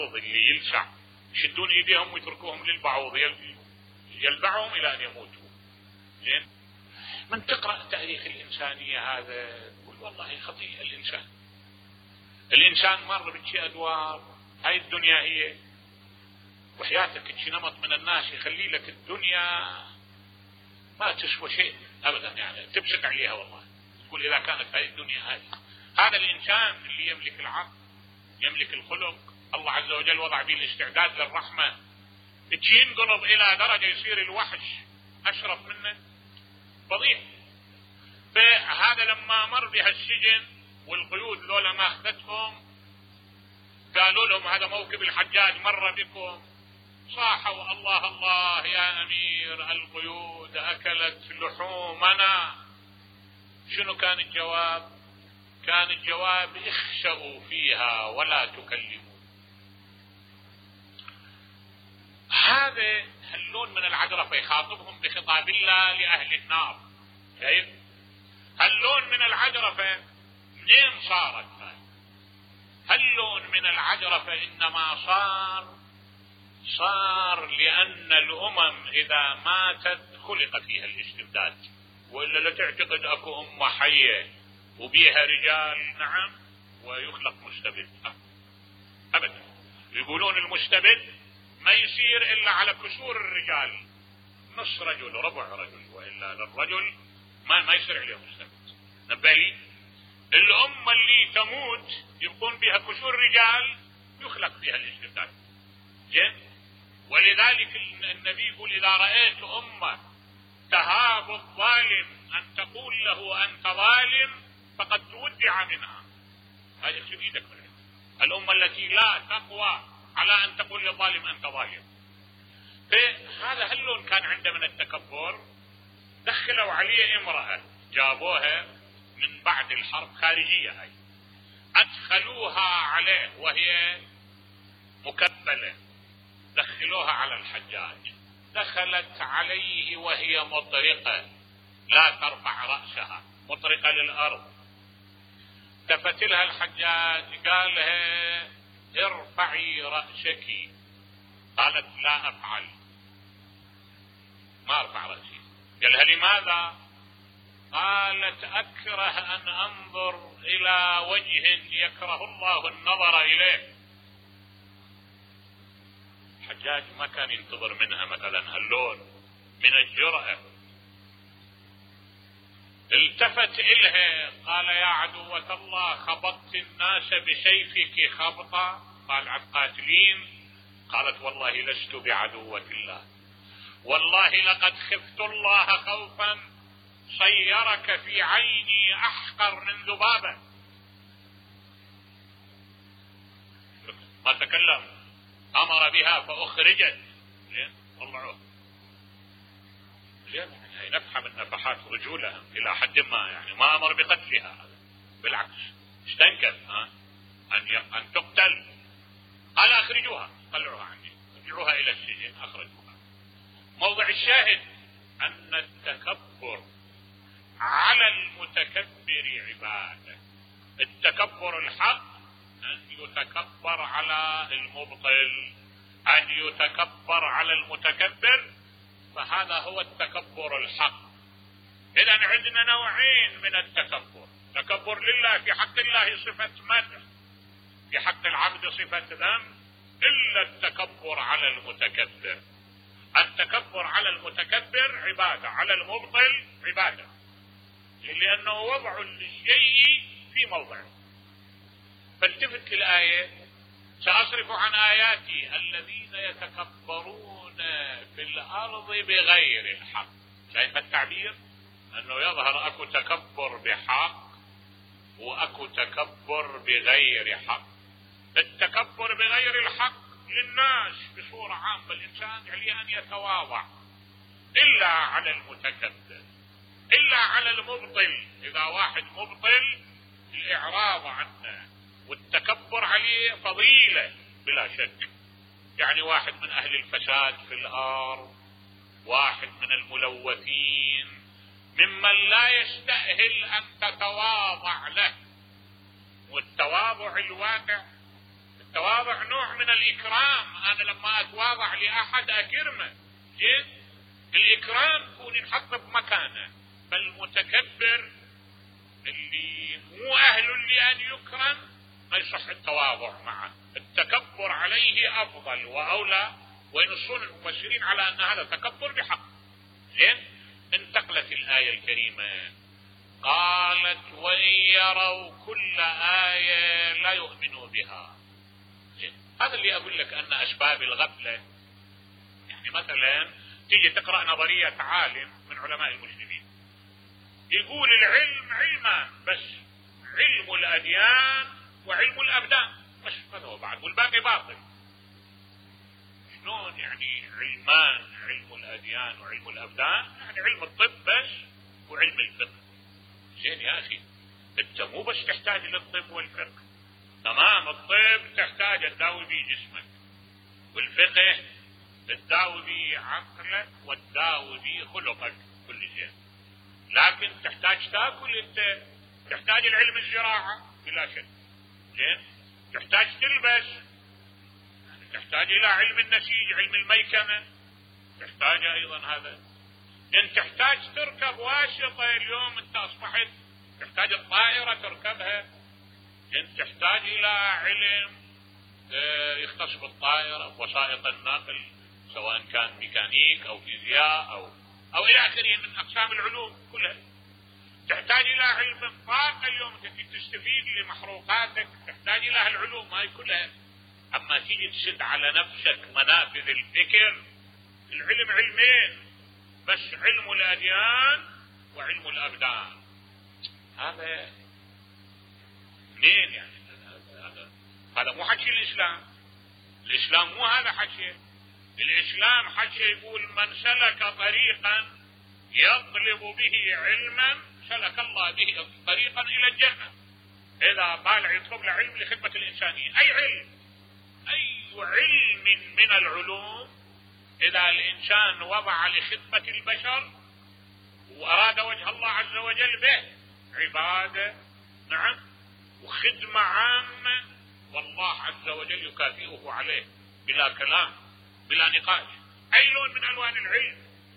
اللي يلسع يشدون ايديهم ويتركوهم للبعوض يلبعهم الى ان يموتوا. زين، من تقرأ تاريخ الانسانية هذا تقول والله خطيئة الانسان مر بشي ادوار. هاي الدنيا هي وحياتك تشي نمط من الناس يخلي لك الدنيا ما تسوى شيء ابدا، يعني تبسط عليها والله. تقول اذا كانت هاي الدنيا هذا الانسان اللي يملك العقل يملك الخلق، الله عز وجل وضع به الاستعداد للرحمة، تشي ينقلب الى درجة يصير الوحش اشرف منه، فضيح. فهذا لما مر بهالسجن والقيود ذولا ما اخذتهم، قالوا لهم هذا موكب الحجاج مر بكم، صاحوا الله الله يا امير القيود اكلت لحومنا. شنو كان الجواب؟ كان الجواب اخشوا فيها ولا تكلموا. هذا هاللون من العجرفة يخاطبهم بخطاب الله لأهل النار. شايف هاللون من العجرفة منين صارت؟ هاللون من العجرفة إنما صار لأن الأمم إذا ماتت خلق فيها الاستبداد، وإلا لا تعتقد أكو أمة حية وبيها رجال نعم ويخلق مستبد أبدا. يقولون المستبد ما يصير إلا على كسور الرجال، نص رجل ربع رجل، وإلا للرجل ما يصير عليه مستبد. نبالي الأمة اللي تموت يكون بها كسور رجال يخلق فيها الاستبداد. جن، ولذلك النبي يقول إذا رأيت أمة تهاب الظالم أن تقول له أنت ظالم فقد تودع منها. هذه اكتب ايدك منها. الأمة التي لا تقوى على أن تقول للظالم أنت ظالم. فهذا هاللون كان عنده من التكبر. دخلوا عليه امرأة جابوها من بعد الحرب خارجية، هاي أدخلوها عليه وهي مكبلة، دخلوها على الحجاج، دخلت عليه وهي مطرقة لا ترفع رأسها، مطرقة للأرض. التفت لها الحجاج قال لها ارفعي رأسك، قالت لا أفعل، ما أرفع رأسي. قال لها لماذا؟ قالت أكره أن أنظر إلى وجه يكره الله النظر إليه. الحجاج ما كان ينتظر منها مثلا هاللون من الجرأة. التفت إلها قال يا عدوة الله خبطت الناس بسيفك خبطة؟ قال قاتلين. قالت والله لست بعدوة الله، والله لقد خفت الله خوفا صيرك في عيني أحقر من ذبابة. ما تكلم، أمر بها فأخرجت. طلعوه. هي نفحة من نفحات رجولها إلى حد ما، يعني ما أمر بقتلها، بالعكس استنكر أن تقتل. قال أخرجوها، طلعوها عني، رجعوها إلى السجن، أخرجوها. موضع الشاهد أن التكبر على المتكبر عبادة. التكبر الحق أن يتكبر على المبطل، أن يتكبر على المتكبر، فهذا هو التكبر الحق. إذن عندنا نوعين من التكبر: تكبر لله في حق الله صفة مدح، في حق العبد صفة ذم، إلا التكبر على المتكبر. التكبر على المتكبر عبادة، على المبطل عبادة، لأنه وضع للشيء في موضعه. فالتفت للآية: سأصرف عن آياتي الذين يتكبرون في الأرض بغير الحق. شايف التعبير؟ أنه يظهر أكو تكبر بحق وأكو تكبر بغير حق. التكبر بغير الحق للناس بصورة عامة، الإنسان عليه أن يتواضع، إلا على المتكبر، إلا على المبطل. إذا واحد مبطل الإعراض عنه والتكبر عليه فضيلة بلا شك. يعني واحد من أهل الفساد في الأرض، واحد من الملوثين، ممن لا يستأهل أن تتواضع له. والتواضع الواقع التواضع نوع من الإكرام، أنا لما أتواضع لأحد أكرمه. زين؟ الإكرام يكون ينحط بمكانه، فالمتكبر اللي مو أهل لأن يكرم ما يصح التواضع معه، التكبر عليه أفضل وأولى، وينصون المفسرين على أن هذا تكبر بحق. زين؟ انتقلت الآية الكريمة قالت وإن يروا كل آية لا يؤمنوا بها. زين؟ هذا اللي أقول لك أن أسباب الغفلة، يعني مثلا تيجي تقرأ نظرية عالم من علماء المسلمين يقول العلم علمان بس، علم الأديان وعلم الأبدان بس، هذا هو بعد، والباقي باطل. شلون يعني علمان، علم الأديان وعلم الأبدان؟ يعني علم الطب بس وعلم الفقه. زين يا أخي، أنت مو بس تحتاج للطب والفقه، تمام، الطب تحتاج تداوي به جسمك، والفقه تداوي به عقلك وتداوي به خلقك كل شيء. لكن تحتاج تاكل، انت تحتاج العلم الزراعة بلا شك. زين؟ تحتاج تلبس، تحتاج الى علم النسيج، علم الميكنة، تحتاج ايضا هذا. ان تحتاج تركب واسطة، اليوم انت اصبحت تحتاج الطائرة تركبها. ان تحتاج الى علم يختص بالطائرة ووسائط النقل، سواء كان ميكانيك او فيزياء او الى اخره من اقسام العلوم كلها. تحتاج الى علم الطاقة، اليوم تستفيد لمحروقاتك، تحتاج الى العلوم هاي كلها. اما تيجي تسد على نفسك منافذ الفكر، العلم علمين بس، علم الاديان وعلم الابدان. هذا منين يعني؟ هذا مو حكي الاسلام. الاسلام مو هذا حكي. الاسلام حكي يقول من سلك طريقا يطلب به علما سلك الله به طريقا الى الجنة. اذا طالع يطلب له علم لخدمة الانسانية، اي علم، اي علم من العلوم، اذا الانسان وضع لخدمة البشر واراد وجه الله عز وجل به، عبادة نعم وخدمة عامة، والله عز وجل يكافئه عليه بلا كلام بلا نقاش. اي لون من الوان العلم.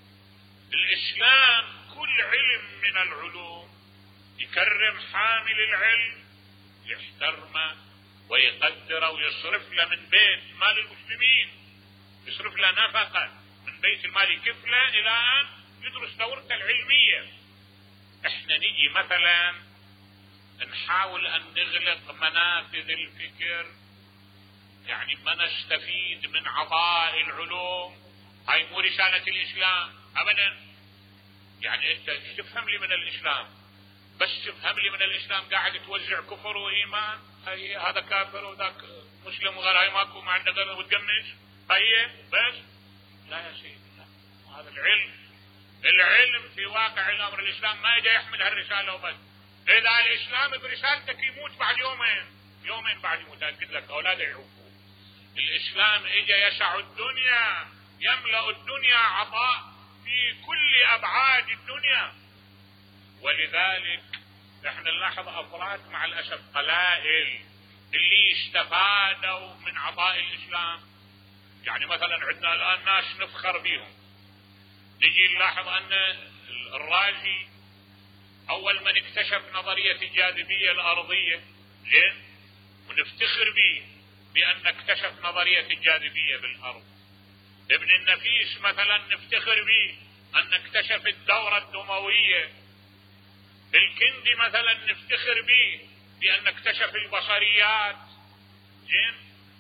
الاسلام كل علم من العلوم يكرم حامل العلم، يحترمه ويقدره ويصرف له من بيت مال المسلمين، يصرف له نفقه من بيت المال يكفله الى ان يدرس دورته العلميه. احنا نجي مثلا نحاول ان نغلق منافذ الفكر، يعني ما نستفيد من عطاء العلوم. هاي مو رسالة الاسلام ابدا. يعني انت تفهم لي من الاسلام، بس تفهم لي من الاسلام قاعد توزع كفر وايمان، هاي هذا كافر وذاك مسلم وغير، هاي ماكو ما عندك غير وتقمش، هاي بس. لا يا سيدي، لا. هذا العلم في واقع الامر الاسلام ما يجي يحمل هالرسالة وبس. اذا الاسلام برسالتك يموت بعد يومين بعد يموت، اكد لك اولاده يعوفوه. الاسلام اجى يسع الدنيا، يملأ الدنيا عطاء في كل ابعاد الدنيا. ولذلك احنا نلاحظ افراد مع الاسف قلائل اللي استفادوا من عطاء الاسلام. يعني مثلا عندنا الان ناس نفخر بهم، نجي نلاحظ ان الرازي اول من اكتشف نظرية الجاذبية الارضية، زين، ونفتخر به بان اكتشف نظرية الجاذبية بالارض. ابن النفيس مثلا نفتخر به ان اكتشف الدورة الدموية. الكندي مثلا نفتخر به بان اكتشف البصريات. زين،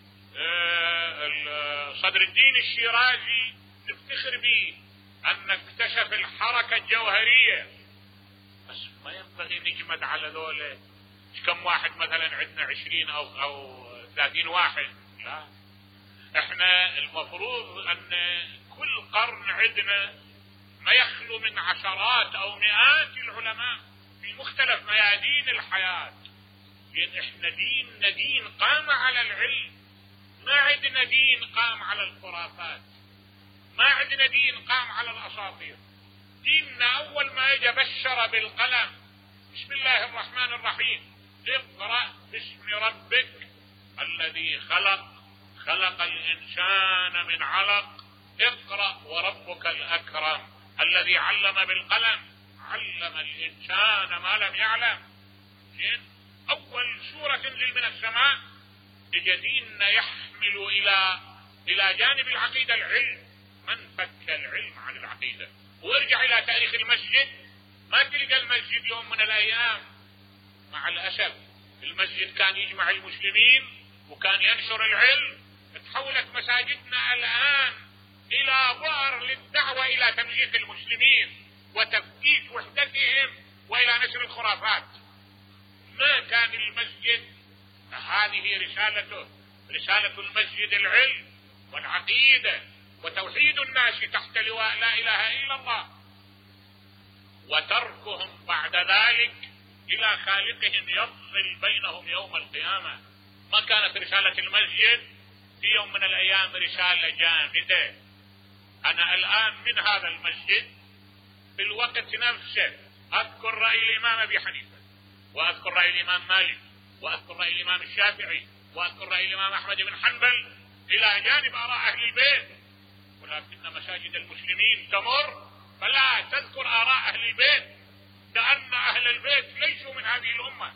صدر الدين الشيرازي نفتخر به ان اكتشف الحركة الجوهرية. بس ما ينبغي نجمد على ذولا. كم واحد مثلا عندنا 20 او 30 واحد؟ لا، احنا المفروض ان كل قرن عندنا ما يخلو من عشرات او مئات العلماء في مختلف ميادين الحياة. لان احنا دين قام على العلم، ما عندنا دين قام على الخرافات، ما عندنا دين قام على الاساطير. ديننا اول ما اجى بشر بالقلم، بسم الله الرحمن الرحيم، اقرأ باسم ربك الذي خلق الإنسان من علق. اقرأ وربك الأكرم الذي علم بالقلم، علم الإنسان ما لم يعلم. أول سورة تنزل من السماء دين يحمل إلى جانب العقيدة العلم. من فك العلم عن العقيدة؟ وارجع إلى تاريخ المسجد، ما تلقى المسجد يوم من الأيام، مع الأسف المسجد كان يجمع المسلمين وكان ينشر العلم. تحولت مساجدنا الآن إلى بؤر للدعوة إلى تمزيق المسلمين وتفكيك وحدتهم وإلى نشر الخرافات. ما كان المسجد، هذه رسالته، رسالة المسجد العلم والعقيدة وتوحيد الناس تحت لواء لا إله إلا الله، وتركهم بعد ذلك إلى خالقهم يفصل بينهم يوم القيامة. ما كانت رسالة المسجد في يوم من الأيام رسالة جامدة. أنا الآن من هذا المسجد في الوقت نفسه أذكر رأي الإمام أبي حنيفة، وأذكر رأي الإمام مالك، وأذكر رأي الإمام الشافعي، وأذكر رأي الإمام أحمد بن حنبل إلى جانب آراء أهل البيت. ولكن مساجد المسلمين تمر فلا تذكر آراء أهل البيت، كأن أهل البيت ليسوا من هذه الأمة،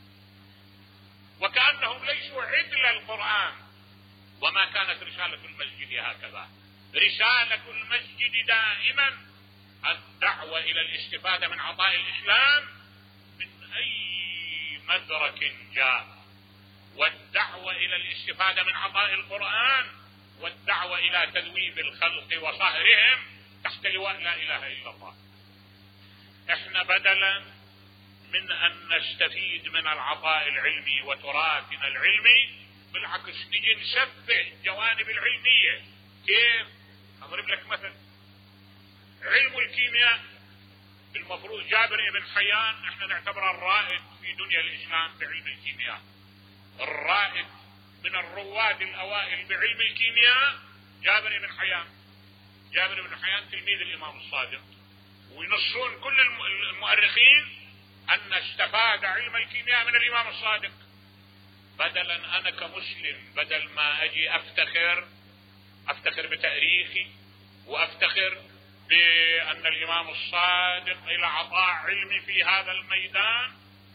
وكأنهم ليسوا عدل القرآن. وما كانت رسالة المسجد هكذا. رسالة المسجد دائما الدعوة إلى الاستفادة من عطاء الإسلام من أي مدرك جاء، والدعوة إلى الاستفادة من عطاء القرآن، والدعوة إلى تذويب الخلق وصهرهم تحت لواء لا إله إلا الله. احنا بدلا من أن نستفيد من العطاء العلمي وتراثنا العلمي، بالعكس نجي نسفه جوانب العلمية. كيف؟ أضرب لك مثل. علم الكيمياء المفروض جابر بن حيان احنا نعتبره الرائد في دنيا الإسلام بعلم الكيمياء، الرائد من الرواد الأوائل بعلم الكيمياء جابر بن حيان. جابر بن حيان تلميذ الإمام الصادق، وينصون كل المؤرخين أن استفاد علم الكيمياء من الإمام الصادق. بدلا أنا كمسلم بدل ما أجي أفتخر بتاريخي وأفتخر بأن الإمام الصادق إلى عطاء علمي في هذا الميدان،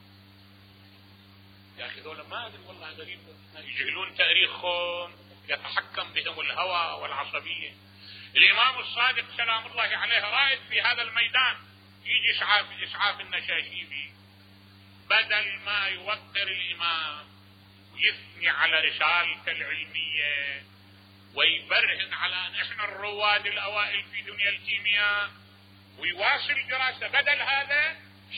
يا أخي ذولا ما أدري والله غريب، يجهلون تاريخهم، يتحكم بهم الهوى والعصبية. الإمام الصادق سلام الله عليه رائد في هذا الميدان، يجي إسعاف النشاشيبي بدل ما يوقر الإمام ويثني على رسالته العلمية ويبرهن على أن إحنا الرواد الأوائل في دنيا الكيمياء ويواصل دراسة، بدل هذا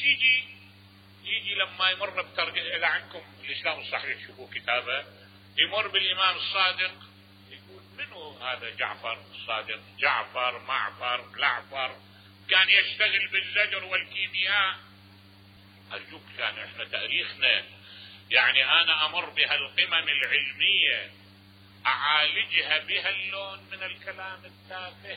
يجي لما يمر بترجمة، إذا عندكم الإسلام الصحيح شوفوا كتابه، يمر بالإمام الصادق يقول منو هذا جعفر الصادق؟ جعفر معفر لعفر كان يشتغل بالزجر والكيمياء. أرجوك كان إحنا تاريخنا يعني أنا أمر بها القمم العلمية أعالجها بها اللون من الكلام التافه.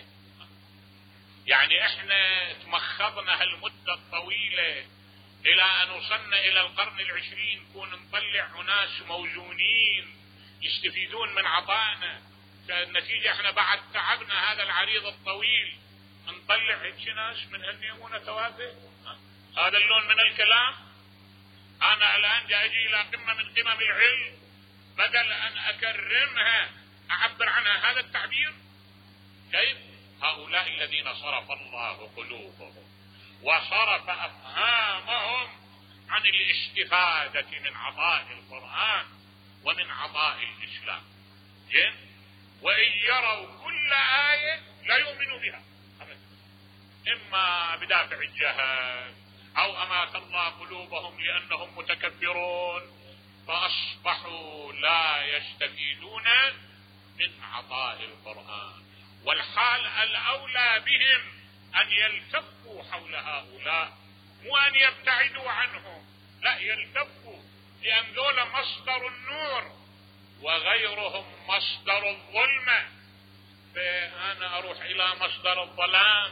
يعني إحنا تمخضنا هالمدة الطويلة إلى أن وصلنا إلى القرن العشرين كون نطلع أناس موزونين يستفيدون من عطائنا. النتيجة إحنا بعد تعبنا هذا العريض الطويل نطلع هيك ناس من هالنيمونة توافه. هذا اللون من الكلام. أنا الآن جاي أجي إلى قمة من قمم العلم بدل أن أكرمها أعبر عنها هذا التعبير. كيف؟ هؤلاء الذين صرف الله قلوبهم وصرف أفهامهم عن الاستفادة من عطاء القرآن ومن عطاء الإسلام. وإن يروا كل آية لا يؤمنوا بها أبدا، إما بدافع الجهل أو أمات الله قلوبهم لأنهم متكبرون فأصبحوا لا يستفيدون من عطاء القرآن. والحال الأولى بهم أن يلتفوا حول هؤلاء مو أن يبتعدوا عنهم، لا يلتفوا، لأن ذولا مصدر النور وغيرهم مصدر الظلمة. فأنا أروح إلى مصدر الظلام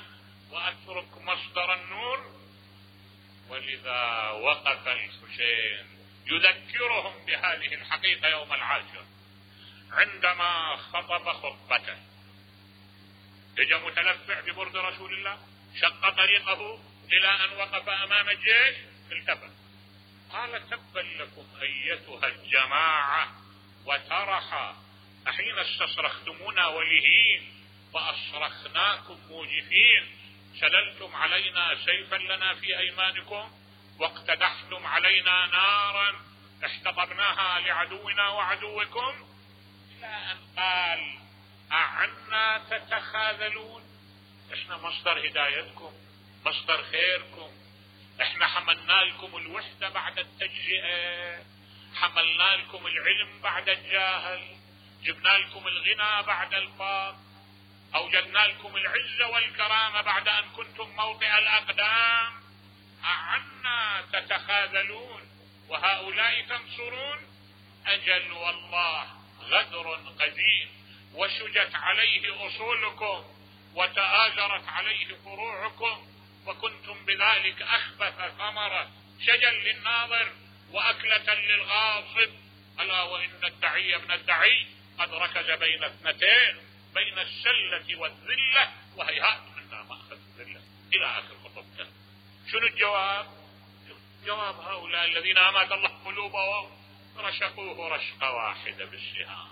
وأترك مصدر النور. ولذا وقف الحسين يذكرهم بهذه الحقيقة يوم العاشر. عندما خطب خطبته اجى متلفع ببرد رسول الله، شق طريقه الى ان وقف امام الجيش، التفت قال: تبا لكم ايتها الجماعة وترحا، احين استصرختمونا ولهين واصرخناكم موجفين، سللتم علينا سيفا لنا في ايمانكم واقتدحتم علينا نارا احتطبناها لعدونا وعدوكم، الى ان قال: أعنا تتخاذلون. احنا مصدر هدايتكم، مصدر خيركم، احنا حملنا لكم الوحدة بعد التجزئة، حملنا لكم العلم بعد الجاهل، جبنا لكم الغنى بعد الفقر، اوجدنا لكم العزة والكرامة بعد ان كنتم موطئ الاقدام. أعنا تتخاذلون وهؤلاء تنصرون؟ اجل والله غدر قديم، وشجت عليه اصولكم وتآجرت عليه فروعكم، وكنتم بذلك اخبث ثمرة شجا للناظر واكلة للغاصب. الا وان الدعي ابن الدعي قد ركز بين اثنتين، بين السلة والذلة، وهيهات منا مأخذ الذلة، الى اخر خطبته. شنو الجواب؟ جواب هؤلاء الذين امات الله قلوبهم رشقوه رشقة واحدة بالسهام.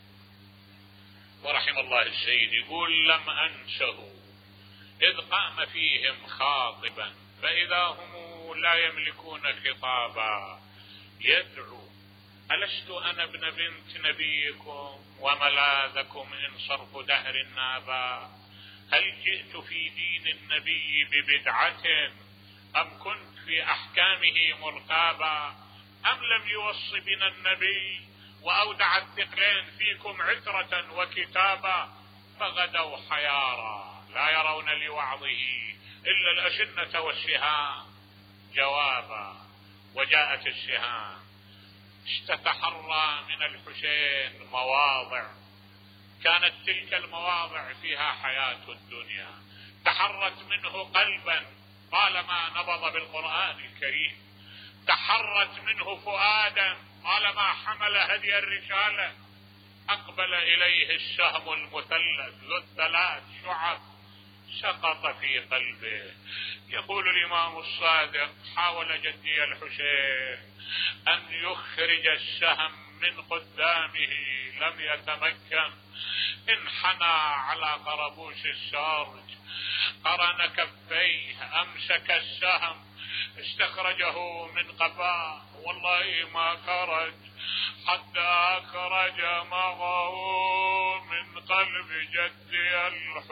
ورحم الله السيد يقول: لم أنسه إذ قام فيهم خاطبا فإذا هم لا يملكون خطابا يدعو: ألست أنا ابن بنت نبيكم وملاذكم إن صرف دهر نابا؟ هل جئت في دين النبي ببدعة أم كنت في أحكامه مرقابا؟ أم لم يوص بنا النبي وأودع الثقلين فيكم عترة وكتابا؟ فغدوا حيارى لا يرون لوعظه إلا الأشنة والسهام جوابا. وجاءت السهام استتحرى من الحسين مواضع، كانت تلك المواضع فيها حياة الدنيا، تحرت منه قلبا طالما نبض بالقرآن الكريم، تحرت منه فؤادا طالما حمل هدي الرسالة، أقبل إليه السهم المثلث ذو الثلاث شعب سقط في قلبه. يقول الإمام الصادق: حاول جدي الحسين أن يخرج السهم من قدامه لم يتمكن، انحنى على قربوش السارج، قرن كفيه، أمسك السهم، استخرجه من قفاه، والله ما خرج حتى أخرج معه من قلب جدي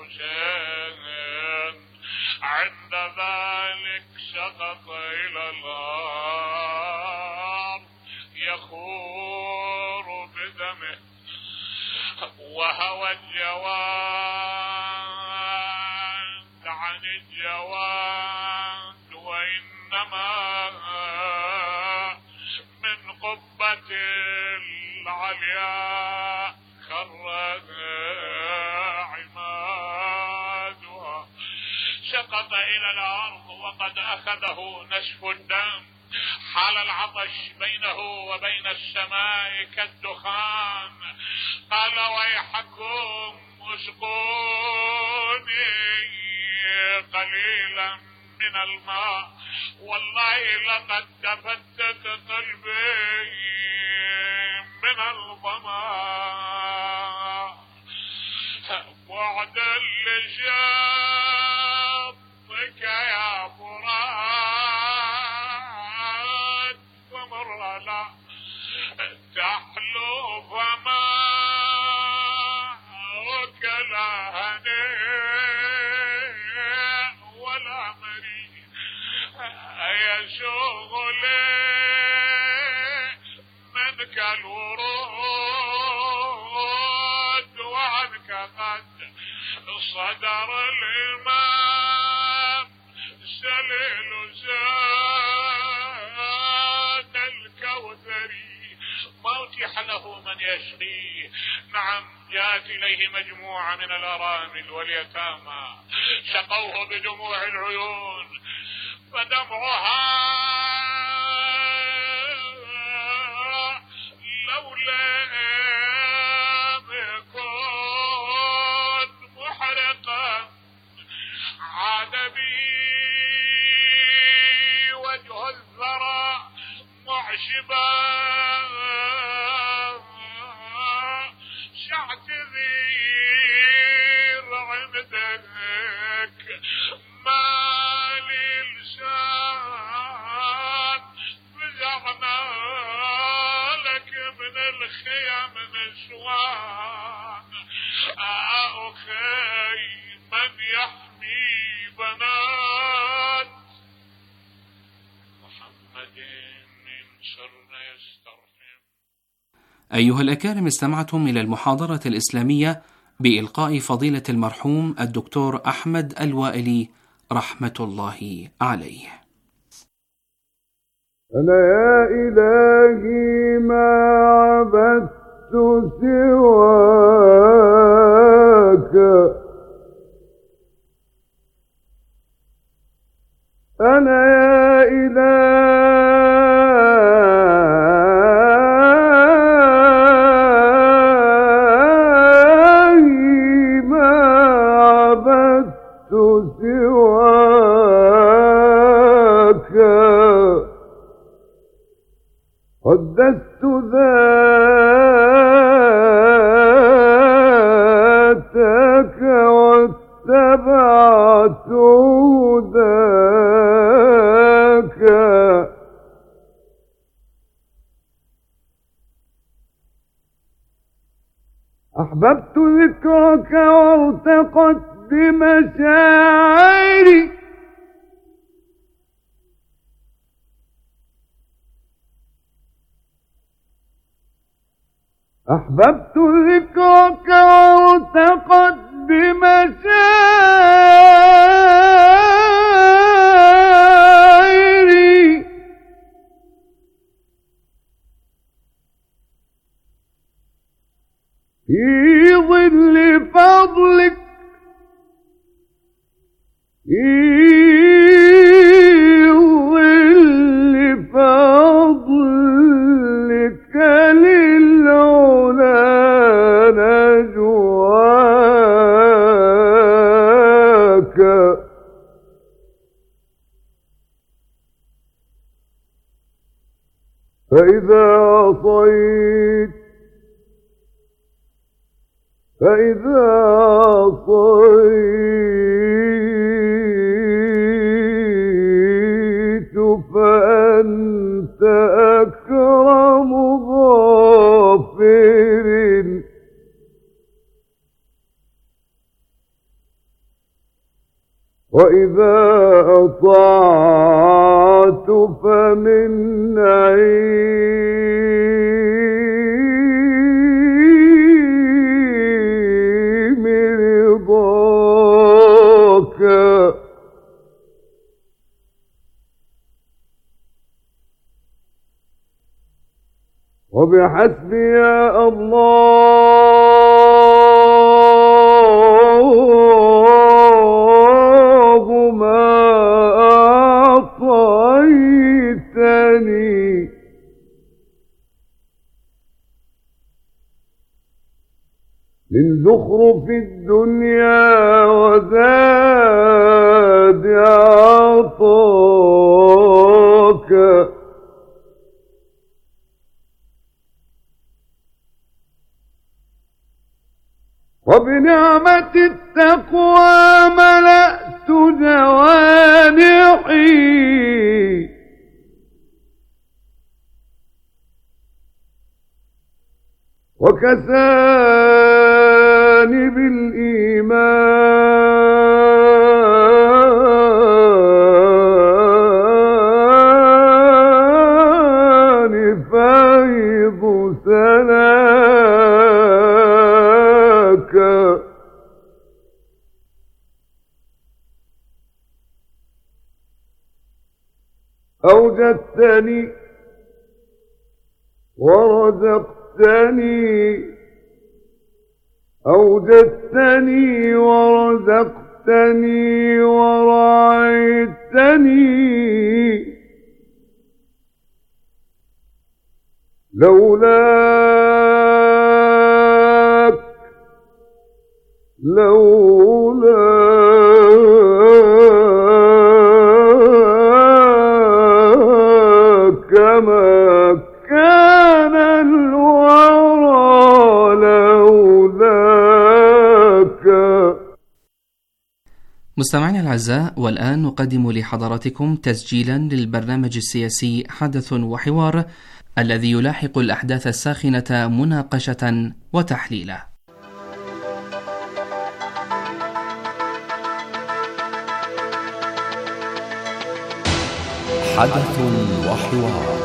الحسين. عند ذلك سقط إلى الأرض يخور بدمه، وهوى الجواد عن الجواد، وإنما من قبة العليا خر عمادها. سقط إلى الأرض وقد أخذه نشف الدم، حال العطش بينه وبين السماء كالدخان. قال: ويحكم اسقوني قليلا من الماء، والله لقد تفتت قلبي من الظما. بعدا لشطك يا فرات، ومر لا تحلو فما وكلا هنيء ولا مريء، يا شغلي منك الورود وعنك قد صدر الإمام سليل زاد الكوثري، ما أتيح له من يشقيه. نعم، جاءت إليه مجموعة من الأرامل واليتامى شقوه بدموع العيون، فدمعها دولة كون محرقة عاد بي وجه الثرى معشبا شعتذير عندك مالي لسان فزعنا لك من الخيام نسوان أخي من يحمي بنات محمد من شر يسترحم. أيها الأكارم، استمعتم إلى المحاضرة الإسلامية بإلقاء فضيلة المرحوم الدكتور أحمد الوائلي رحمة الله عليه. أنا يا إلهي ما عبدت سواك، أنا يا إلهي ما عبدت سواك، قدست ذاتك واتبعت هداك، أحببت ذكرك وارتقت بمشاعري، أحببت ذكرك وارتقت بمشاعري، في ظل فضلك، في ظل فضلك للعلا نجواك، فإذا عصيت فأنت أكرم غافر، وإذا أطعت فمن نعيم رضاك، وبحسبي يا الله ما أعطيتني من زخرف الدنيا وزاد عطاك، وبنعمة التقوى ملأت جوانحي، وكساني بالإيمان فيض سناك، أوجدتني ورزقتني، أوجدتني ورزقتني ورعيتني، لولاك ما كان الورى لولاك. مستمعينا الأعزاء، والآن نقدم لحضراتكم تسجيلا للبرنامج السياسي حدث وحوار الذي يلاحق الأحداث الساخنة مناقشة وتحليلا. حدث وحوار.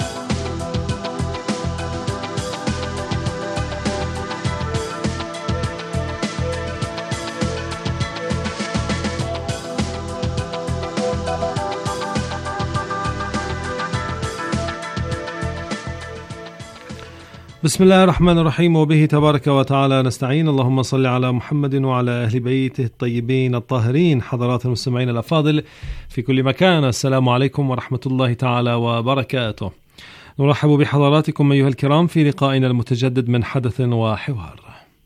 بسم الله الرحمن الرحيم، وبه تبارك وتعالى نستعين. اللهم صل على محمد وعلى أهل بيته الطيبين الطاهرين. حضرات المستمعين الأفاضل في كل مكان، السلام عليكم ورحمة الله تعالى وبركاته. نرحب بحضراتكم أيها الكرام في لقائنا المتجدد من حدث وحوار.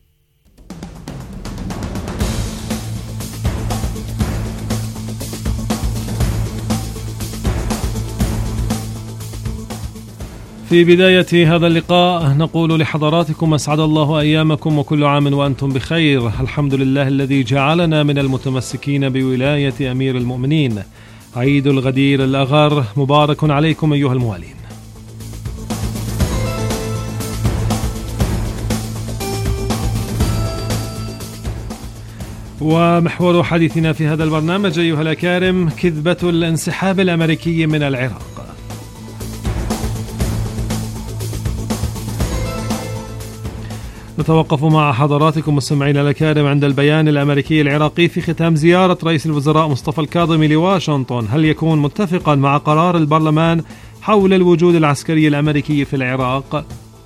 في بداية هذا اللقاء نقول لحضراتكم أسعد الله أيامكم وكل عام وأنتم بخير. الحمد لله الذي جعلنا من المتمسكين بولاية أمير المؤمنين. عيد الغدير الأغر مبارك عليكم أيها الموالين. ومحور حديثنا في هذا البرنامج أيها الأكارم كذبة الانسحاب الأمريكي من العراق. نتوقف مع حضراتكم مستمعين الأكارم عند البيان الأمريكي العراقي في ختام زيارة رئيس الوزراء مصطفى الكاظمي لواشنطن. هل يكون متفقا مع قرار البرلمان حول الوجود العسكري الأمريكي في العراق؟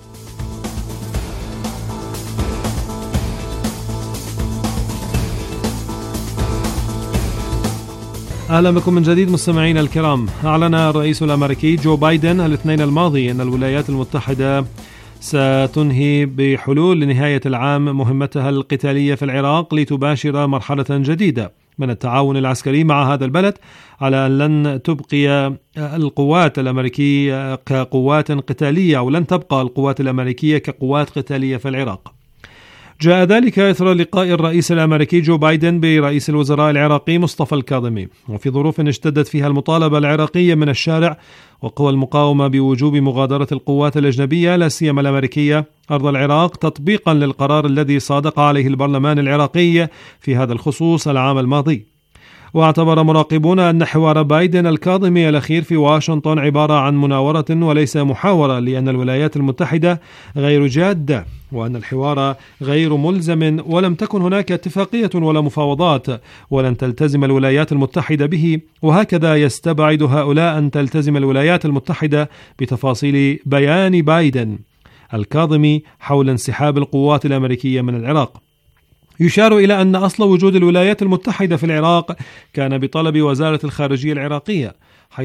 أهلا بكم من جديد مستمعين الكرام. أعلن الرئيس الأمريكي جو بايدن الاثنين الماضي أن الولايات المتحدة ستنهي بحلول نهاية العام مهمتها القتالية في العراق لتباشر مرحلة جديدة من التعاون العسكري مع هذا البلد، على أن لن تبقي القوات الأمريكية كقوات قتالية، أو لن تبقى القوات الأمريكية كقوات قتالية في العراق. جاء ذلك إثر لقاء الرئيس الأمريكي جو بايدن برئيس الوزراء العراقي مصطفى الكاظمي، وفي ظروف اشتدت فيها المطالبة العراقية من الشارع وقوى المقاومة بوجوب مغادرة القوات الأجنبية لا سيما الأمريكية أرض العراق، تطبيقا للقرار الذي صادق عليه البرلمان العراقي في هذا الخصوص العام الماضي. واعتبر مراقبون أن حوار بايدن الكاظمي الأخير في واشنطن عبارة عن مناورة وليس محاورة، لأن الولايات المتحدة غير جادة، وأن الحوار غير ملزم، ولم تكن هناك اتفاقية ولا مفاوضات، ولن تلتزم الولايات المتحدة به، وهكذا يستبعد هؤلاء أن تلتزم الولايات المتحدة بتفاصيل بيان بايدن الكاظمي حول انسحاب القوات الأمريكية من العراق. يشار إلى أن أصل وجود الولايات المتحدة في العراق كان بطلب وزارة الخارجية العراقية،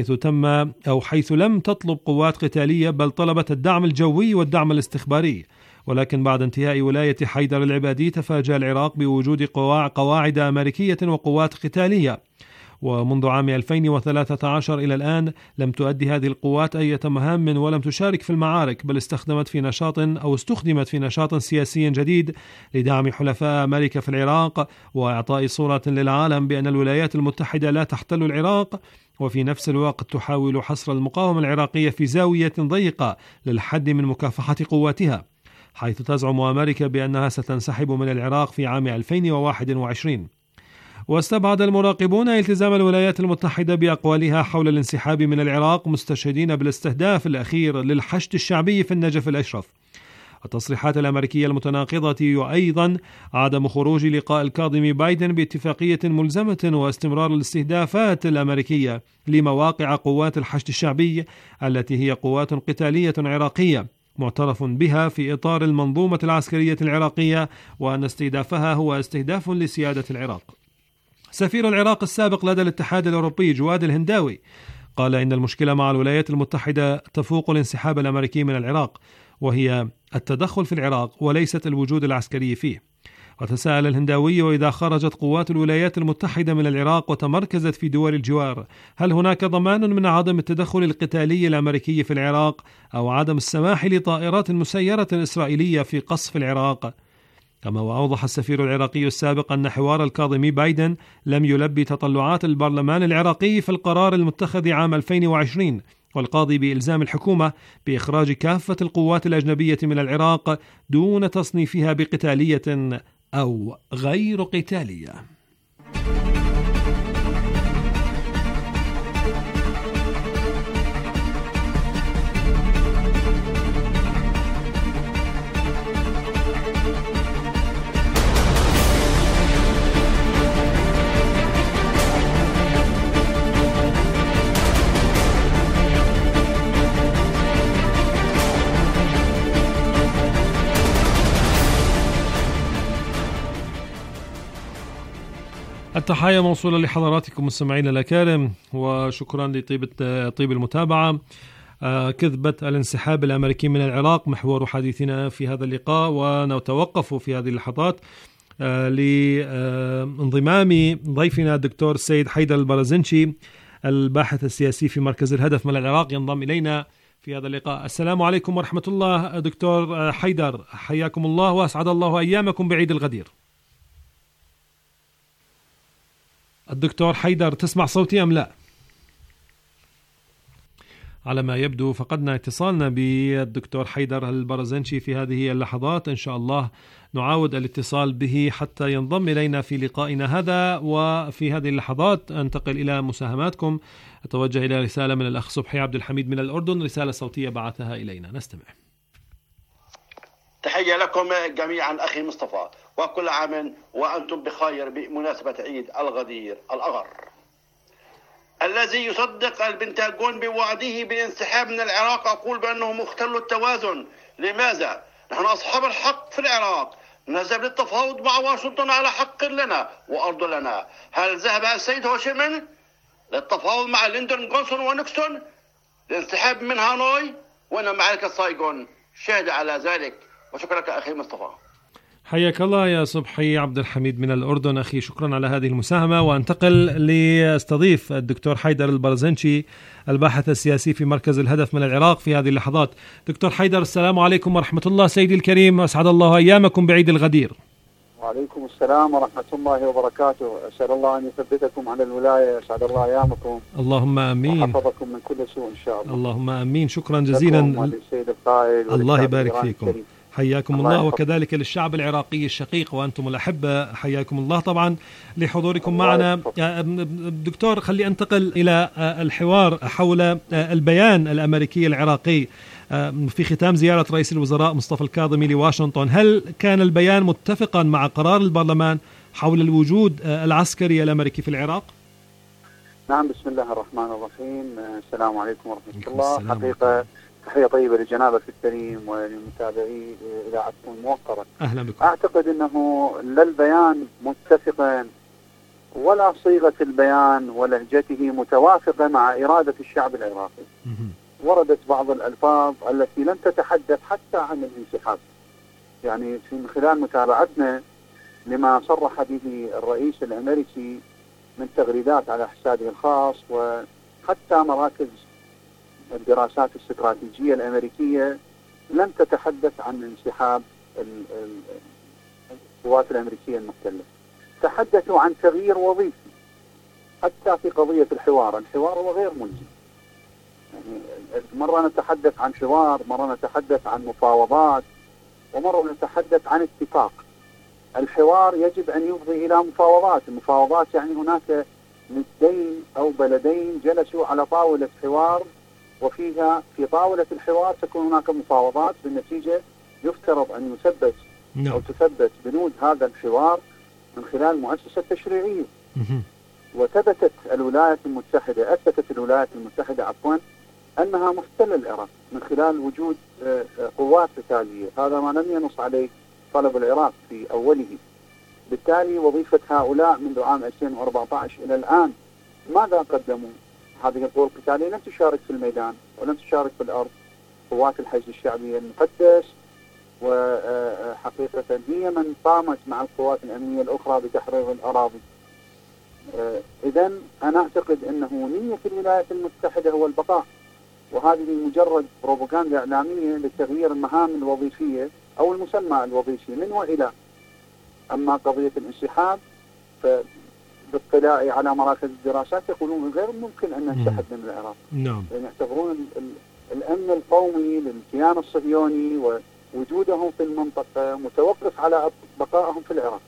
حيث لم تطلب قوات قتالية، بل طلبت الدعم الجوي والدعم الاستخباري. ولكن بعد انتهاء ولاية حيدر العبادي تفاجأ العراق بوجود قواعد أمريكية وقوات قتالية، ومنذ عام 2013 إلى الآن لم تؤدي هذه القوات أي مهام ولم تشارك في المعارك، بل استخدمت في نشاط سياسي جديد لدعم حلفاء أمريكا في العراق، وإعطاء صورة للعالم بأن الولايات المتحدة لا تحتل العراق، وفي نفس الوقت تحاول حصر المقاومة العراقية في زاوية ضيقة للحد من مكافحة قواتها، حيث تزعم أمريكا بأنها ستنسحب من العراق في عام 2021. واستبعد المراقبون التزام الولايات المتحدة بأقوالها حول الانسحاب من العراق، مستشهدين بالاستهداف الأخير للحشد الشعبي في النجف الأشرف. التصريحات الأمريكية المتناقضة أيضا عدم خروج لقاء الكاظمي بايدن باتفاقية ملزمة، واستمرار الاستهدافات الأمريكية لمواقع قوات الحشد الشعبي التي هي قوات قتالية عراقية معترف بها في إطار المنظومة العسكرية العراقية، وأن استهدافها هو استهداف لسيادة العراق. سفير العراق السابق لدى الاتحاد الأوروبي جواد الهنداوي قال إن المشكلة مع الولايات المتحدة تفوق الانسحاب الأمريكي من العراق، وهي التدخل في العراق وليست الوجود العسكري فيه. وتساءل الهنداوي: وإذا خرجت قوات الولايات المتحدة من العراق وتمركزت في دول الجوار، هل هناك ضمان من عدم التدخل القتالي الأمريكي في العراق أو عدم السماح لطائرات مسيرة إسرائيلية في قصف العراق؟ كما وأوضح السفير العراقي السابق أن حوار الكاظمي بايدن لم يلبي تطلعات البرلمان العراقي في القرار المتخذ عام 2020 والقاضي بإلزام الحكومة بإخراج كافة القوات الأجنبية من العراق دون تصنيفها بقتالية أو غير قتالية. التحية موصولة لحضراتكم مستمعينا الأكارم، وشكرا لطيب المتابعة. كذبة الانسحاب الأمريكي من العراق محور حديثنا في هذا اللقاء، ونتوقف في هذه اللحظات لانضمام ضيفنا الدكتور سيد حيدر البرزنشي الباحث السياسي في مركز الهدف من العراق، ينضم إلينا في هذا اللقاء. السلام عليكم ورحمة الله دكتور حيدر، حياكم الله وأسعد الله أيامكم بعيد الغدير. الدكتور حيدر، تسمع صوتي أم لا؟ على ما يبدو فقدنا اتصالنا بالدكتور حيدر البرزنشي في هذه اللحظات. إن شاء الله نعاود الاتصال به حتى ينضم إلينا في لقائنا هذا. وفي هذه اللحظات أنتقل إلى مساهماتكم. أتوجه إلى رسالة من الأخ صبحي عبد الحميد من الأردن، رسالة صوتية بعثها إلينا، نستمع. تحية لكم جميعا أخي مصطفى، وكل عام وأنتم بخير بمناسبة عيد الغدير الأغر. الذي يصدق البنتاغون بوعده بالانسحاب من العراق أقول بأنه مختل التوازن. لماذا؟ نحن أصحاب الحق في العراق، نذهب للتفاوض مع واشنطن على حق لنا وأرض لنا. هل ذهب السيد هوشيمين للتفاوض مع ليندون جونسون ونيكسون للانسحاب من هانوي؟ وأنا معركة سايغون شاهد على ذلك. وشكرا لك أخي مصطفى. حياك الله يا صبحي عبد الحميد من الأردن أخي، شكرا على هذه المساهمة. وانتقل لاستضيف الدكتور حيدر البرزنشي الباحث السياسي في مركز الهدف من العراق في هذه اللحظات. دكتور حيدر، السلام عليكم ورحمة الله سيدي الكريم، أسعد الله أيامكم بعيد الغدير. وعليكم السلام ورحمة الله وبركاته. أسأل الله أن يثبتكم على الولاية، أسعد الله أيامكم. اللهم آمين. وحفظكم من كل سوء إن شاء الله. اللهم آمين. شكرا جزيلا. الله يبارك فيكم. حياكم الله، وكذلك للشعب العراقي الشقيق وأنتم الأحبة حياكم الله طبعا لحضوركم معنا. دكتور، خلي أنتقل إلى الحوار حول البيان الأمريكي العراقي في ختام زيارة رئيس الوزراء مصطفى الكاظمي لواشنطن. هل كان البيان متفقا مع قرار البرلمان حول الوجود العسكري الأمريكي في العراق؟ نعم، بسم الله الرحمن الرحيم. السلام عليكم ورحمة الله. حقيقة تحية طيبة لجنابك الكريم ولمتابعي إذاعتكم الموقرة. أهلا بكم. أعتقد أنه لا البيان متفقا ولا صيغة البيان ولهجته متوافقة مع إرادة الشعب العراقي. وردت بعض الألفاظ التي لم تتحدث حتى عن الانسحاب. يعني من خلال متابعتنا لما صرح به الرئيس الأمريكي من تغريدات على حسابه الخاص، وحتى مراكز الدراسات الاستراتيجية الأمريكية لم تتحدث عن انسحاب القوات الأمريكية المحتلة. تحدثوا عن تغيير وظيفي حتى في قضية الحوار هو غير ملزم. يعني مرة نتحدث عن حوار، مرة نتحدث عن مفاوضات، ومرة نتحدث عن اتفاق. الحوار يجب أن يفضي إلى مفاوضات. المفاوضات يعني هناك ندين أو بلدين جلسوا على طاولة حوار، وفيها في طاولة الحوار تكون هناك مفاوضات. بالنتيجة يفترض أن يثبت أو تثبت بنود هذا الحوار من خلال مؤسسة تشريعية. وثبتت الولايات المتحدة أثبتت الولايات المتحدة أنها محتلة العراق من خلال وجود قوات قتالية. هذا ما لم ينص عليه طلب العراق في أوله. بالتالي وظيفة هؤلاء منذ عام 2014 إلى الآن ماذا قدموا؟ هذه القوى القتالية لم تشارك في الميدان ولم تشارك في الأرض. قوات الحشد الشعبي المقدس، وحقيقة هي من قامت مع القوات الأمنية الأخرى بتحرير الأراضي. إذن أنا أعتقد أنه نية الولايات المتحدة هو البقاء، وهذه مجرد بروباغندا إعلامية لتغيير المهام الوظيفية أو المسمى الوظيفي من وإلى. أما قضية الانسحاب فباطلاعي على مراكز الدراسات يقولون غير ممكن أن ننسحب من العراق. نعم. لأن يعتبرون الأمن القومي للكيان الصهيوني ووجودهم في المنطقة متوقف على بقائهم في العراق.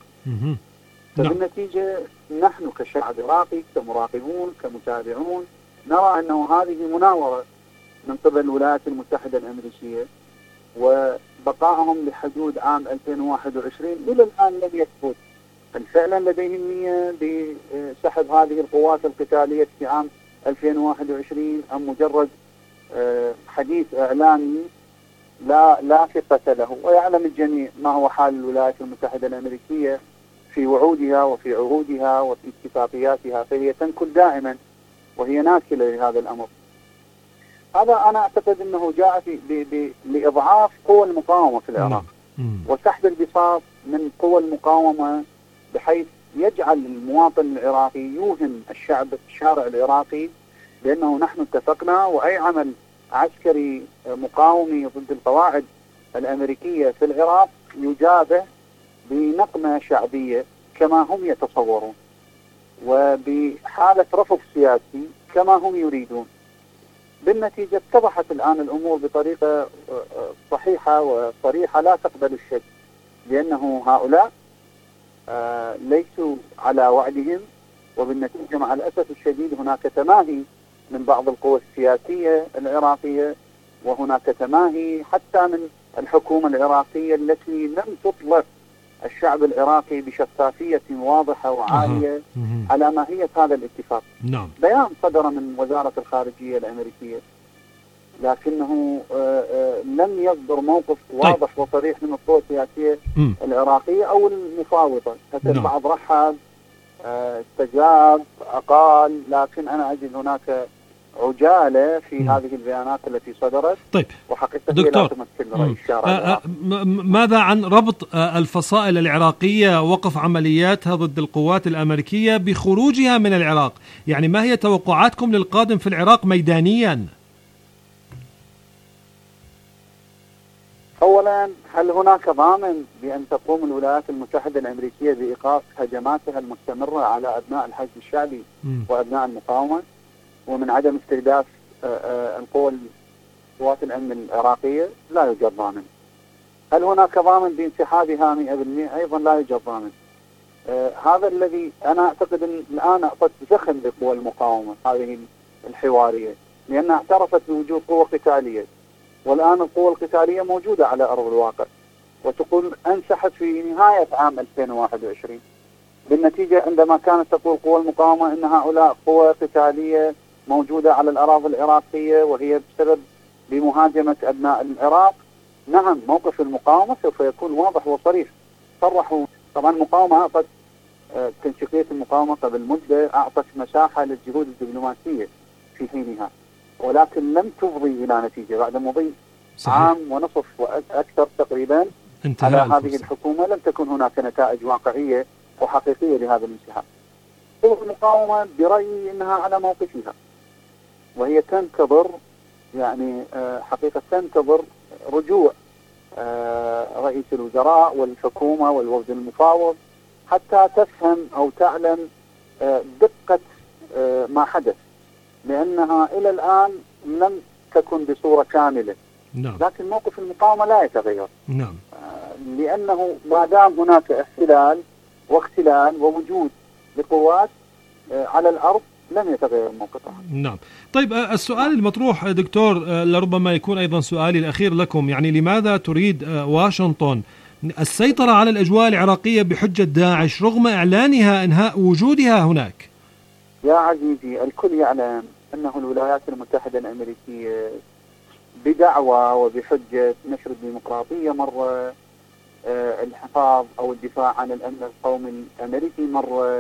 فبالنتيجة نحن كشعب عراقي كمراقبون كمتابعون نرى أنه هذه مناورة من قبل الولايات المتحدة الأمريكية، وبقائهم لحدود عام 2021 إلى الآن لم يثبت هل فعلا لديهم نية بسحب هذه القوات القتالية في عام 2021 أم مجرد حديث إعلامي لا ثقة له. ويعلم الجميع ما هو حال الولايات المتحدة الأمريكية في وعودها وفي عهودها وفي اتفاقياتها، فهي تنكل دائما وهي ناكلة لهذا الأمر. هذا أنا أعتقد أنه جاء لإضعاف قوى المقاومة في العراق وسحب البساط من قوى المقاومة، بحيث يجعل المواطن العراقي يوهم الشارع العراقي بأنه نحن اتفقنا، وأي عمل عسكري مقاومي ضد القواعد الأمريكية في العراق يجابه بنقمة شعبية كما هم يتصورون، وبحالة رفض سياسي كما هم يريدون. بالنتيجة اتضحت الآن الأمور بطريقة صحيحة وصريحة لا تقبل الشك، لأنه هؤلاء ليسوا على وعدهم، وبالنتيجة مع الأسف الشديد هناك تماهي من بعض القوى السياسية العراقية، وهناك تماهي حتى من الحكومة العراقية التي لم تطلع الشعب العراقي بشفافية واضحة وعالية على ماهية هذا الاتفاق. نعم. بيان صدر من وزارة الخارجية الأمريكية، لكنه لم يصدر موقف واضح وصريح من القوى السياسية العراقية أو المفاوضة. حتى البعض رحب، استجاب، أقال، لكن أنا أجد هناك عجالة في هذه البيانات التي صدرت. طيب وحقيقة دكتور، لا تمثل رأي الشارع. ماذا عن ربط الفصائل العراقية وقف عملياتها ضد القوات الأمريكية بخروجها من العراق؟ يعني ما هي توقعاتكم للقادم في العراق ميدانيا؟ أولا، هل هناك ضامن بأن تقوم الولايات المتحدة الأمريكية بإيقاف هجماتها المستمرة على أبناء الحشد الشعبي وأبناء المقاومة، ومن عدم استهداف قوات الأمن العراقية؟ لا يوجد ضامن. هل هناك ضامن بانسحابها 100%؟ أيضا لا يوجد ضامن. هذا الذي أنا أعتقد أن الآن أعطت زخم لقوى المقاومة هذه الحوارية، لأنها اعترفت بوجود قوة قتالية، والآن القوى القتالية موجودة على أرض الواقع، وتقول أنسحب في نهاية عام 2021. بالنتيجة عندما كانت تقول قوى المقاومة أن هؤلاء قوى قتالية موجودة على الأراضي العراقية وهي بسبب بمهاجمة أبناء العراق، نعم موقف المقاومة سوف يكون واضح وصريح. صرحوا طبعا المقاومة أعطت تنسيقية المقاومة قبل مدة أعطت مساحة للجهود الدبلوماسية في حينها، ولكن لم تفضي إلى نتيجة بعد مضي عام ونصف وأكثر تقريبا على هذه الحكومة. لم تكن هناك نتائج واقعية وحقيقية لهذا الانسحاب. قوى المقاومة برأيي أنها على موقفها، وهي تنتظر يعني حقيقة تنتظر رجوع رئيس الوزراء والحكومة والوفد المفاوض حتى تفهم أو تعلم دقة ما حدث، لأنها إلى الآن لم تكن بصورة كاملة. نعم. لكن موقف المقاومة لا يتغير. نعم. لأنه ما دام هناك احتلال واختلال ووجود لقوات على الأرض لم يتغير موقفها. نعم. طيب السؤال المطروح دكتور لربما يكون أيضا سؤالي الأخير لكم، يعني لماذا تريد واشنطن السيطرة على الأجواء العراقية بحجة داعش رغم إعلانها إنهاء وجودها هناك؟ يا عزيزي، الكل يعلم أنه الولايات المتحدة الأمريكية بدعوى وبحجة نشر الديمقراطية مرة، الحفاظ أو الدفاع عن الأمن القومي الأمريكي مرة،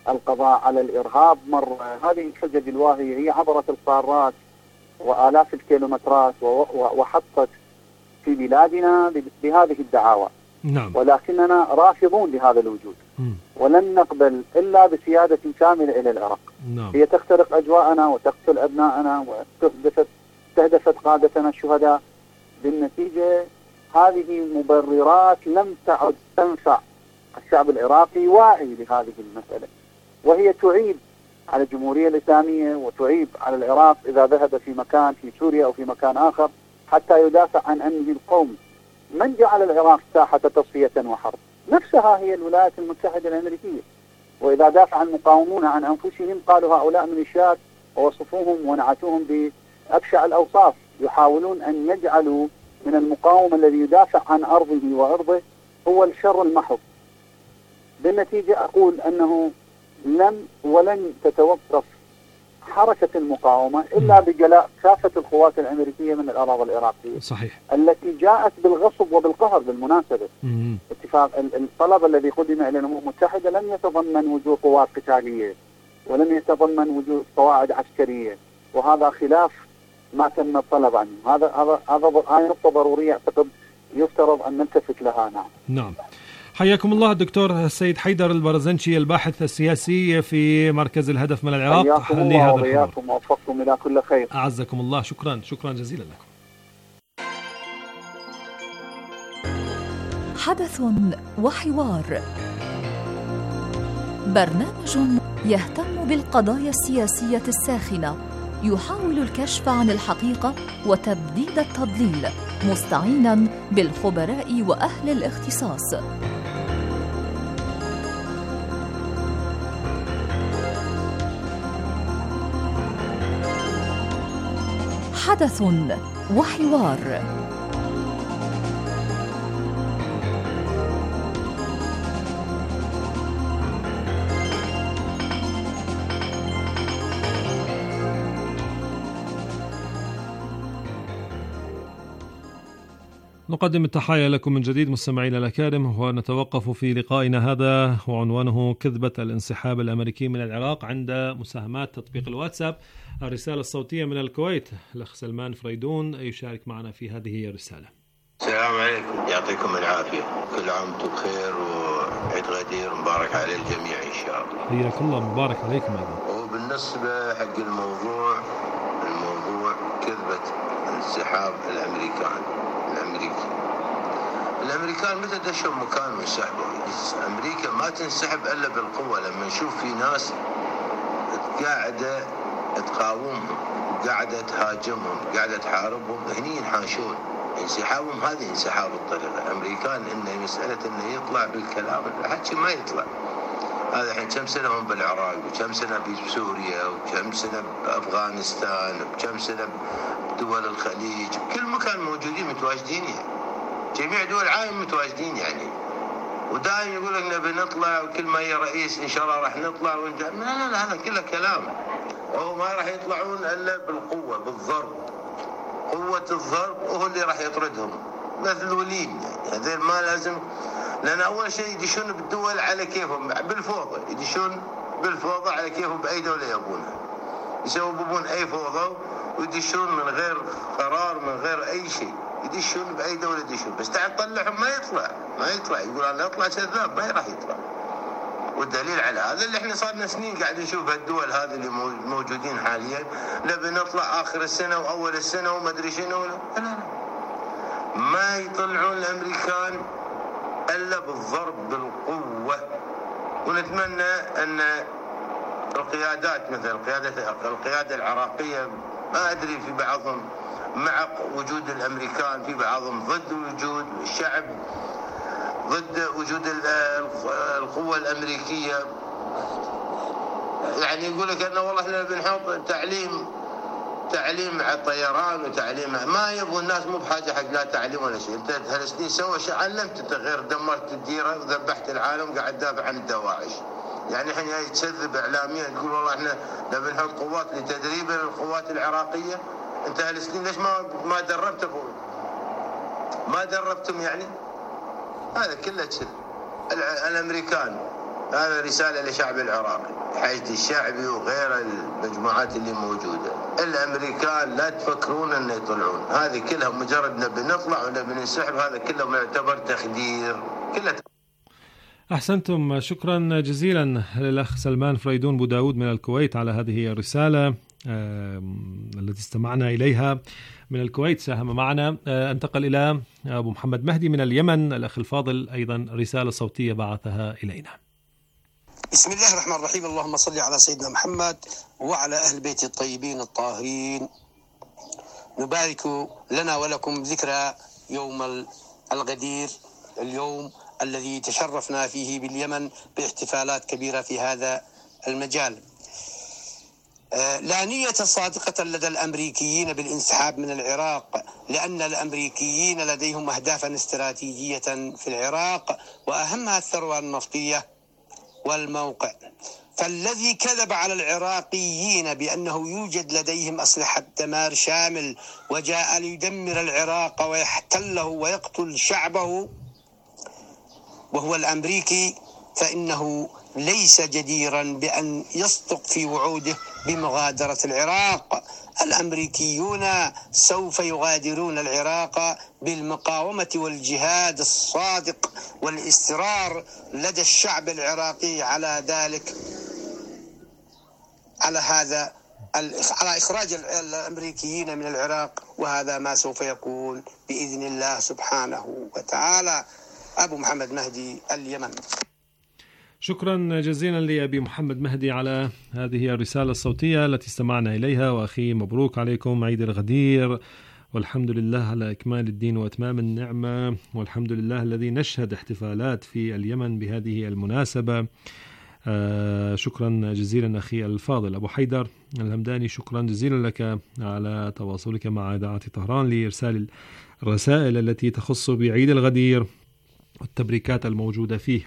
القضاء على الإرهاب مرة. هذه الحجج الواهية هي عبرت القارات وآلاف الكيلومترات وحطت في بلادنا بهذه الدعاوى. نعم. ولكننا رافضون لهذا الوجود ولن نقبل إلا بسيادة كاملة إلى العراق. نعم. هي تخترق أجواءنا وتقتل أبنائنا واستهدفت قادتنا الشهداء. بالنتيجة هذه مبررات لم تعد تنفع الشعب العراقي واعي لهذه المسألة، وهي تعيب على الجمهورية الإسلامية وتعيب على العراق إذا ذهب في مكان في سوريا أو في مكان آخر حتى يدافع عن أمنه القومي. من جعل العراق ساحة تصفية وحرب؟ نفسها هي الولايات المتحدة الأمريكية. وإذا دافع المقاومون عن أنفسهم قالوا هؤلاء ميليشيات ووصفوهم ونعتوهم بأبشع الأوصاف. يحاولون أن يجعلوا من المقاوم الذي يدافع عن أرضه وأرضه هو الشر المحض. بالنتيجة أقول أنه ولن تتوقف حركة المقاومة إلا بجلاء كافة القوات الأمريكية من الأراضي العراقية. صحيح. التي جاءت بالغصب وبالقهر بالمناسبة. اتفاق الطلب الذي قدم إلى الأمم المتحدة لم يتضمن وجود قوات قتالية ولم يتضمن وجود قواعد عسكرية، وهذا خلاف ما تم الطلب عنه. هذا نقطة ضرورية أعتقد يفترض أن نلتفت لها. نعم. حياكم الله الدكتور السيد حيدر البرزنشي، الباحث السياسي في مركز الهدف من العراق. حياكم الله وبياكم ووفقكم إلى كل خير. أعزكم الله. شكرا جزيلا لكم. حدث وحوار، برنامج يهتم بالقضايا السياسية الساخنة، يحاول الكشف عن الحقيقة وتبديد التضليل، مستعينا بالخبراء وأهل الاختصاص. حدث وحوار. نقدم التحايا لكم من جديد مستمعينا الأكارم، ونتوقف في لقائنا هذا وعنوانه كذبة الانسحاب الأمريكي من العراق عند مساهمات تطبيق الواتساب. الرسالة الصوتية من الكويت، الأخ سلمان فريدون يشارك معنا في هذه الرسالة. السلام عليكم، يعطيكم العافية، كل عام وانتم بخير وعيد غدير مبارك على الجميع إن شاء الله. حياك الله، مبارك عليكم أيضا. وبالنسبة حق الموضوع كذبة انسحاب الأمريكان متى دشوا مكان وانسحبوا. أمريكا ما تنسحب إلا بالقوة. لما نشوف في ناس قاعدة تقاومهم، قاعدة تهاجمهم، قاعدة تحاربهم، هني ينحاشون. انسحابهم هذه انسحاب الطريقة. الأمريكان إنه مسألة إنه يطلع بالكلام، الحكي ما يطلع. هذا الحين كم سنة هم بالعراق، وكم سنة بسوريا، وكم سنة بأفغانستان، وكم سنة بدول الخليج، بكل مكان موجودين متواجدين يعني. جميع دول العالم متواجدين يعني. ودائما يقول لك نبي نطلع، وكل ما هي رئيس إن شاء الله راح نطلع لا هذا كله كلام. وهو ما راح يطلعون إلا بالقوة، بالضرب. قوة الضرب وهو اللي راح يطردهم. مذلولين يعني، هذول ما لازم. لأن أول شيء يدشون بالدول على كيفهم، بالفوضى، يدشون بالفوضى على كيفهم بأي دولة يبونها. يسببون أي فوضى ويدشون من غير قرار، من غير أي شيء. يدشون بأي دولة يدشون، بس تعال طلعهم ما يطلع. يقول أنا أطلع كذاب، ما راح يطلع. والدليل على هذا اللي احنا صارنا سنين قاعد نشوف هالدول هذه اللي موجودين حاليا، نبي نطلع آخر السنة وأول السنة وما أدري شنو. لا ما يطلعون الأمريكان إلا بالضرب بالقوة. ونتمنى أن القيادات مثل القيادة العراقية، ما أدري في بعضهم مع وجود الأمريكان، في بعضهم ضد وجود الشعب، ضد وجود القوة الأمريكية. يعني يقول لك أنه والله احنا بنحط تعليم على الطيران وتعليم، ما يبغوا الناس، مو بحاجة حق لا تعليم ولا شيء. انت هالسنين سوى شيء علمت غير دمرت الديرة وذبحت العالم، قاعد تدافع عن الدواعش. يعني الحين جاي تكذب اعلاميا تقول والله احنا نبي نحط قوات لتدريب القوات العراقية. انت هالسنين ليش ما دربتم يعني؟ هذا كله كذب. الامريكان هذا رسالة لشعب العراق، الحشد الشعبي وغير المجموعات اللي موجودة. الأمريكان لا تفكرون أن يطلعون، هذه كلها مجرد نبي نطلع ونبي ننسحب، هذا كله يعتبر تخدير كله. أحسنتم، شكرا جزيلا للأخ سلمان فريدون بوداود من الكويت على هذه الرسالة التي استمعنا إليها من الكويت. ساهم معنا. انتقل إلى أبو محمد مهدي من اليمن، الأخ الفاضل أيضا رسالة صوتية بعثها إلينا. بسم الله الرحمن الرحيم. اللهم صل على سيدنا محمد وعلى أهل بيت الطيبين الطاهرين. نبارك لنا ولكم ذكرى يوم الغدير، اليوم الذي تشرفنا فيه باليمن باحتفالات كبيرة في هذا المجال. لا نية صادقة لدى الأمريكيين بالانسحاب من العراق، لأن الأمريكيين لديهم أهدافا استراتيجية في العراق، وأهمها الثروة النفطية والموقع. فالذي كذب على العراقيين بأنه يوجد لديهم أسلحة دمار شامل وجاء ليدمر العراق ويحتله ويقتل شعبه وهو الأمريكي، فإنه ليس جديرا بأن يصدق في وعوده بمغادرة العراق. الأمريكيون سوف يغادرون العراق بالمقاومة والجهاد الصادق والإصرار لدى الشعب العراقي على ذلك، على إخراج الأمريكيين من العراق، وهذا ما سوف يكون بإذن الله سبحانه وتعالى. أبو محمد مهدي، اليمن. شكرا جزيلا لأبي محمد مهدي على هذه الرسالة الصوتية التي استمعنا إليها. وأخي مبروك عليكم عيد الغدير، والحمد لله على إكمال الدين وإتمام النعمة، والحمد لله الذي نشهد احتفالات في اليمن بهذه المناسبة. شكرا جزيلا أخي الفاضل أبو حيدر الهمداني، شكرا جزيلا لك على تواصلك مع إذاعة طهران لإرسال الرسائل التي تخص بعيد الغدير والتبريكات الموجودة فيه.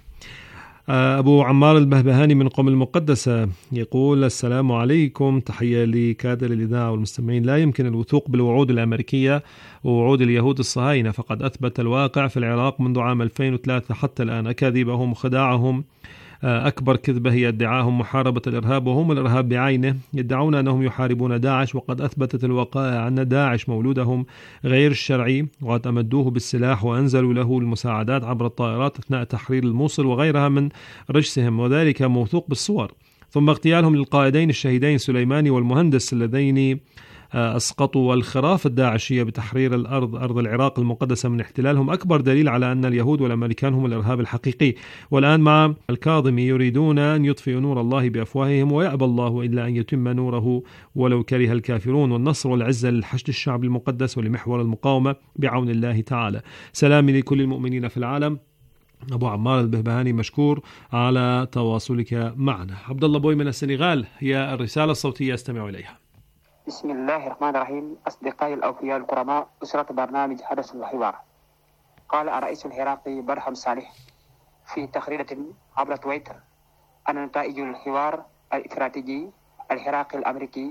أبو عمار البهبهاني من قم المقدسة يقول: السلام عليكم، تحية لكادر الإذاعة والمستمعين. لا يمكن الوثوق بالوعود الأمريكية ووعود اليهود الصهاينة، فقد أثبت الواقع في العراق منذ عام 2003 حتى الآن أكاذيبهم وخداعهم. أكبر كذبة هي ادعاهم محاربة الإرهاب، وهم الإرهاب بعينه. يدعون أنهم يحاربون داعش، وقد أثبتت الوقائع أن داعش مولودهم غير الشرعي، وقد أمدوه بالسلاح وأنزلوا له المساعدات عبر الطائرات أثناء تحرير الموصل وغيرها من رجسهم، وذلك موثوق بالصور. ثم اغتيالهم للقائدين الشهيدين سليماني والمهندس اللذين أسقطوا الخرافة الداعشية بتحرير أرض العراق المقدسة من احتلالهم، أكبر دليل على أن اليهود والأمريكان هم الإرهاب الحقيقي. والآن مع الكاظمي يريدون أن يطفئوا نور الله بأفواههم، ويأبى الله إلا أن يتم نوره ولو كره الكافرون. والنصر والعزة للحشد الشعب المقدس ولمحور المقاومة بعون الله تعالى. سلامي لكل المؤمنين في العالم. أبو عمار البهبهاني مشكور على تواصلك معنا. عبد الله بوي من السنغال هي الرسالة الصوتية استمعوا إليها. بسم الله الرحمن الرحيم. أصدقائي الأوفياء الكرماء، أسرة برنامج حدث وحوار. قال الرئيس العراقي برهم صالح في تغريدة عبر تويتر أن نتائج الحوار الاستراتيجي العراقي الأمريكي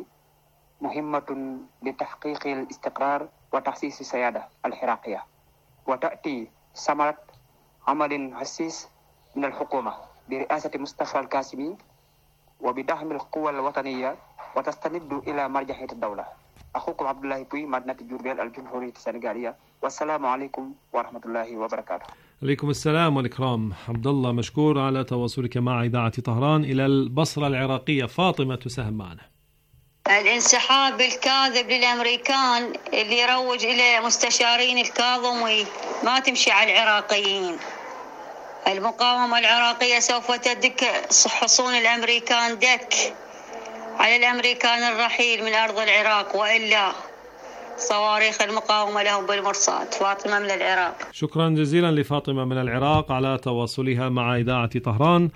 مهمة لتحقيق الاستقرار وتحسيس السيادة العراقية، وتأتي ثمرة عمل حسيس من الحكومة برئاسة مصطفى الكاسمي وبدعم القوى الوطنية، وتستند إلى مرجعية الدولة. أخوكم عبد الله بوي، مدينة جوربيل، الجمهورية السنغالية، والسلام عليكم ورحمة الله وبركاته. عليكم السلام والإكرام. عبد الله مشكور على تواصلك مع إذاعة طهران. إلى البصرة العراقية فاطمة تساهم معنا. الانسحاب الكاذب للأمريكان اللي يروج إلى مستشارين الكاظمي ما تمشي على العراقيين. المقاومة العراقية سوف تدك حصون الأمريكان دك على الأمريكان الرحيل من أرض العراق، وإلا صواريخ المقاومة لهم بالمرصاد. فاطمة من العراق. شكرا جزيلا لفاطمة من العراق على تواصلها مع إذاعة طهران،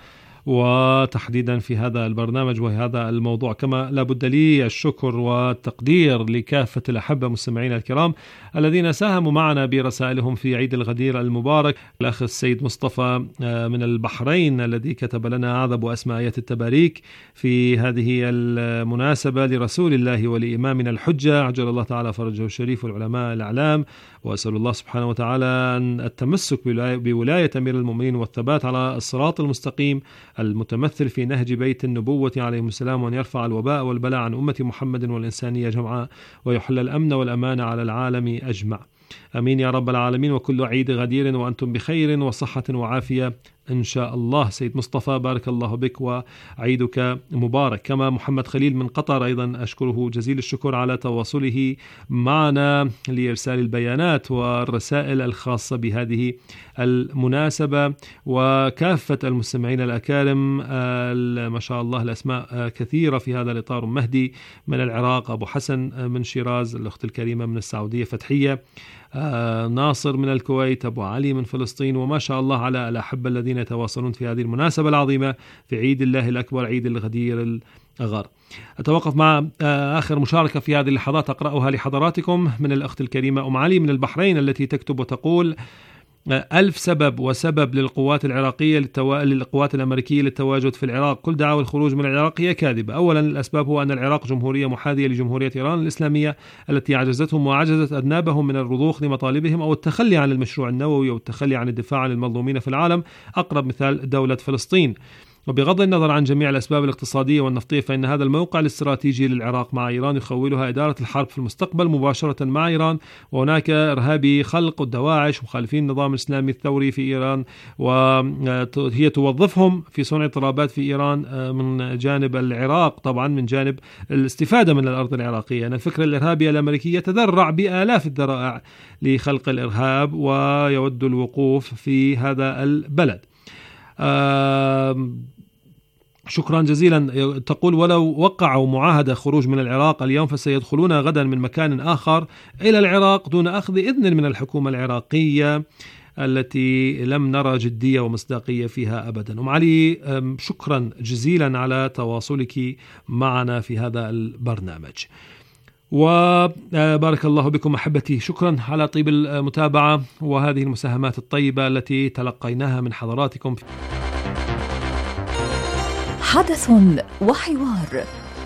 وتحديدا في هذا البرنامج وهذا الموضوع. كما لابد لي الشكر والتقدير لكافة الأحبة مستمعين الكرام الذين ساهموا معنا برسائلهم في عيد الغدير المبارك. الأخ السيد مصطفى من البحرين الذي كتب لنا أعذب أسماء آيات التباريك في هذه المناسبة لرسول الله ولإمامنا الحجة عجل الله تعالى فرجه الشريف، والعلماء الأعلام. وأسأل الله سبحانه وتعالى أن التمسك بولاية أمير المؤمنين والثبات على الصراط المستقيم المتمثل في نهج بيت النبوة عليهم السلام، وأن يرفع الوباء والبلاء عن أمة محمد والإنسانية جمعاء، ويحل الأمن والأمان على العالم أجمع. أمين يا رب العالمين. وكل عيد غدير وأنتم بخير وصحة وعافية إن شاء الله. سيد مصطفى بارك الله بك وعيدك مبارك. كما محمد خليل من قطر أيضا أشكره جزيل الشكر على تواصله معنا لإرسال البيانات والرسائل الخاصة بهذه المناسبة، وكافة المستمعين الأكارم ما شاء الله الأسماء كثيرة في هذا الإطار. مهدي من العراق، أبو حسن من شيراز، الأخت الكريمة من السعودية فتحية، ناصر من الكويت، أبو علي من فلسطين، وما شاء الله على الأحبة الذين يتواصلون في هذه المناسبة العظيمة في عيد الله الأكبر، عيد الغدير الأغر. أتوقف مع آخر مشاركة في هذه اللحظات أقرأها لحضراتكم من الأخت الكريمة أم علي من البحرين، التي تكتب وتقول: 1000 سبب وسبب للقوات العراقية للقوات الأمريكية للتواجد في العراق. كل دعاوى الخروج من العراق هي كاذبة. أولا، الأسباب هو أن العراق جمهورية محاذية لجمهورية إيران الإسلامية التي عجزتهم وعجزت أذنابهم من الرضوخ لمطالبهم أو التخلي عن المشروع النووي أو التخلي عن الدفاع عن المظلومين في العالم. أقرب مثال دولة فلسطين. وبغض النظر عن جميع الأسباب الاقتصادية والنفطية، فإن هذا الموقع الاستراتيجي للعراق مع إيران يخولها إدارة الحرب في المستقبل مباشرة مع إيران، وهناك إرهابي خلق الدواعش مخالفين النظام الإسلامي الثوري في إيران، وهي توظفهم في صنع اضطرابات في إيران من جانب العراق، طبعا من جانب الاستفادة من الأرض العراقية. أن الفكرة الإرهابية الأمريكية تذرع بآلاف الذرائع لخلق الإرهاب ويود الوقوف في هذا البلد. شكرا جزيلا. تقول: ولو وقعوا معاهدة خروج من العراق اليوم فسيدخلون غدا من مكان آخر إلى العراق دون أخذ إذن من الحكومة العراقية التي لم نرى جدية ومصداقية فيها أبدا. أم علي، شكرا جزيلا على تواصلك معنا في هذا البرنامج، وبارك الله بكم أحبتي. شكرا على طيب المتابعة وهذه المساهمات الطيبة التي تلقيناها من حضراتكم. حدث وحوار.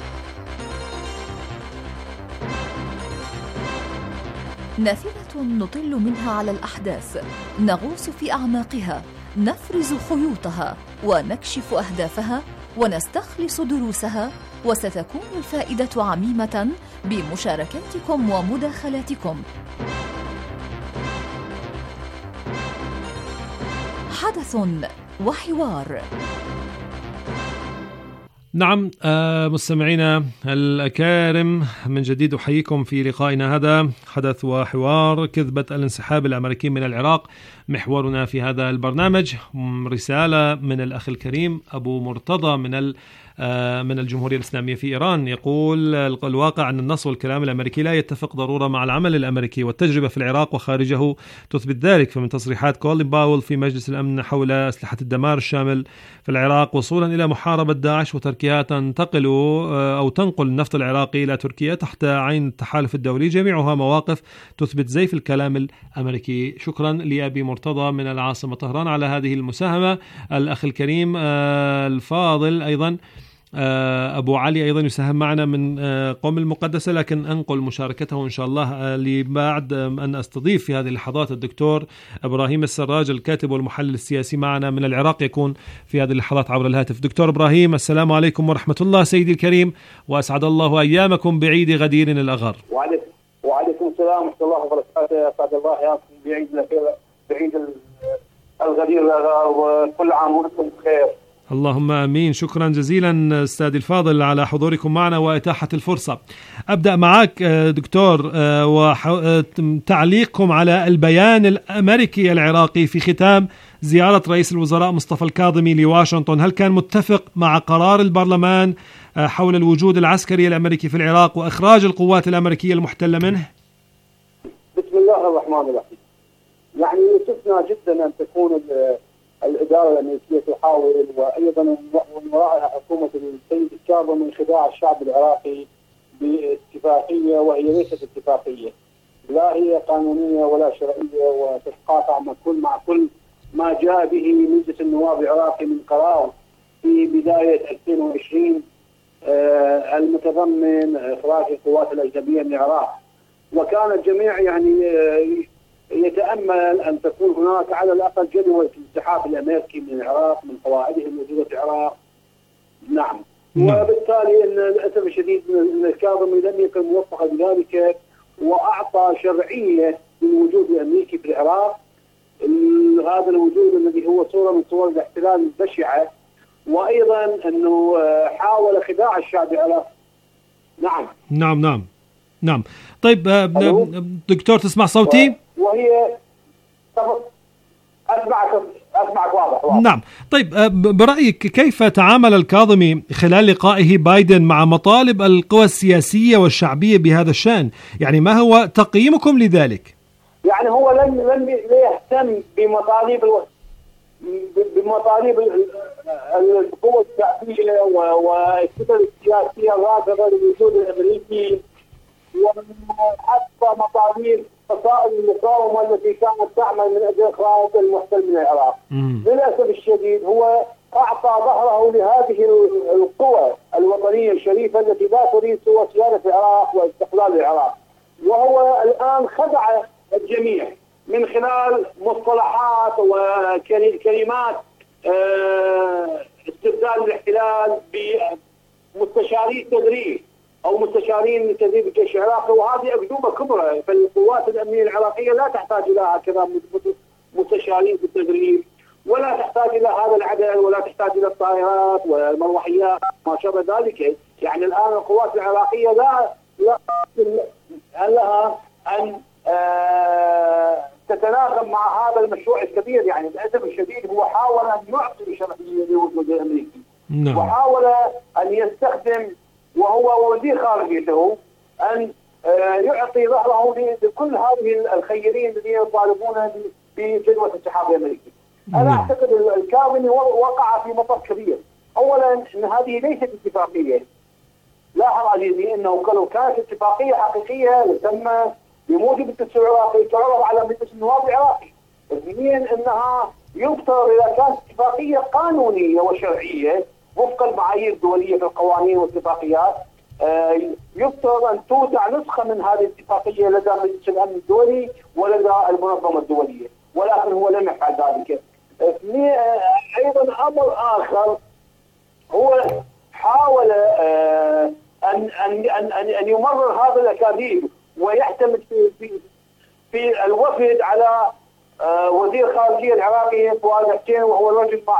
نافذة نطل منها على الأحداث، نغوص في أعماقها، نفرز خيوطها ونكشف أهدافها ونستخلص دروسها، وستكون الفائدة عميمة بمشاركاتكم ومداخلاتكم. حدث وحوار. نعم مستمعينا الأكارم، من جديد أحييكم في لقائنا هذا حدث وحوار. كذبة الانسحاب الأمريكي من العراق محورنا في هذا البرنامج. رسالة من الأخ الكريم أبو مرتضى من الجمهورية الإسلامية في إيران، يقول: الواقع أن النص والكلام الأمريكي لا يتفق ضرورة مع العمل الأمريكي، والتجربة في العراق وخارجه تثبت ذلك. فمن تصريحات كولين باول في مجلس الأمن حول أسلحة الدمار الشامل في العراق وصولا إلى محاربة داعش وتركيا تنقل النفط العراقي إلى تركيا تحت عين التحالف الدولي، جميعها مواقف تثبت زيف الكلام الأمريكي. شكرا لأبي مرتضى من العاصمة طهران على هذه المساهمة. الأخ الكريم الفاضل أيضا أبو علي أيضا يساهم معنا من قم المقدسة، لكن أنقل مشاركته إن شاء الله لبعد أن أستضيف في هذه اللحظات الدكتور إبراهيم السراج الكاتب والمحلل السياسي معنا من العراق، يكون في هذه اللحظات عبر الهاتف. دكتور إبراهيم، السلام عليكم ورحمة الله سيدي الكريم، وأسعد الله أيامكم بعيد غدير الأغر. وعليكم السلام ورحمة الله وبركاته. أسعد الله أيامكم بعيد الغدير الأغر، وكل عام وأنتم بخير. اللهم آمين. شكرا جزيلا أستاذ الفاضل على حضوركم معنا وإتاحة الفرصة. أبدأ معك دكتور وتعليقكم على البيان الأمريكي العراقي في ختام زيارة رئيس الوزراء مصطفى الكاظمي لواشنطن. هل كان متفق مع قرار البرلمان حول الوجود العسكري الأمريكي في العراق وإخراج القوات الأمريكية المحتلة منه؟ بسم الله الرحمن الرحيم. يعني يسعدنا جدا أن تكون الإدارة الأمريكية تحاول، وأيضا من ورائها حكومة السيد الكاظمي، من خداع الشعب العراقي باتفاقية وهي ليست اتفاقية، لا هي قانونية ولا شرعية، وتتقاطع مع كل ما جاء به مجلس النواب العراقي من قرار في بداية 2020 المتضمن إخراج القوات الأجنبية من العراق. وكان الجميع يعني يتأمل أن تكون هناك على الأقل جدوى الانسحاب الأمريكي من العراق من قواعده الموجودة في العراق. نعم. وبالتالي أن للأسف الشديد أن الكاظمي لم يكن موفقا بذلك، وأعطى شرعية للوجود الأمريكي في العراق، هذا الوجود الذي هو صورة من صور الاحتلال البشعة، وأيضا أنه حاول خداع الشعب العراقي. نعم نعم نعم نعم. طيب دكتور تسمع صوتي؟ وهي أسمعك واضح. نعم. طيب برأيك كيف تعامل الكاظمي خلال لقائه بايدن مع مطالب القوى السياسية والشعبية بهذا الشأن؟ يعني ما هو تقييمكم لذلك؟ يعني هو لم يهتم بمطالب القوى الشعبية والكتل السياسية الرافضة للوجود الأمريكي، وحتى مطالب فصائل المقاومة التي كانت تعمل من أجل إخراج المحتل من العراق. للأسف الشديد هو أعطى ظهره لهذه القوى الوطنية الشريفة التي لا تريد سوى سيادة العراق واستقلال العراق، وهو الآن خدع الجميع من خلال مصطلحات وكلمات استبدال الاحتلال بمستشاري التدريب أو مستشارين لتدريب الجيش العراقي، وهذه أكذوبة كبرى. فالقوات الأمنية العراقية لا تحتاج إلى هكذا مستشارين في التدريب، ولا تحتاج إلى هذا العدد، ولا تحتاج إلى الطائرات والمروحيات ما شابه ذلك. يعني الآن القوات العراقية لا لها أن تتناغم مع هذا المشروع الكبير. يعني للأسف الشديد هو حاول أن يعطي شرعية للوجود الأمريكي، وحاول أن يستخدم وهو وزير خارجيته أن يعطي ظهره لكل هذه الخيرين الذين يطالبون بجدوى الانسحاب الأمريكي. أنا أعتقد الكاظمي وقع في مطب كبير. أولا أن هذه ليست اتفاقية. لاحظ عزيزي أنه لو كانت اتفاقية حقيقية لتم بموجب الدستور العراقي تعرض على مجلس النواب العراقي. اثنين أنها يفترض إذا كانت اتفاقية قانونية وشرعية وفق المعايير الدولية في القوانين والاتفاقيات، يفترض أن تودع نسخة من هذه الاتفاقية لدى مجلس الأمن الدولي ولدى المنظمة الدولية، ولكن هو لم يفعل ذلك. أيضا أمر آخر، هو حاول أن يمرر هذا الأكاذيب ويعتمد في الوفد على وزير خارجية العراقي فؤاد حسين، وهو الرجل مع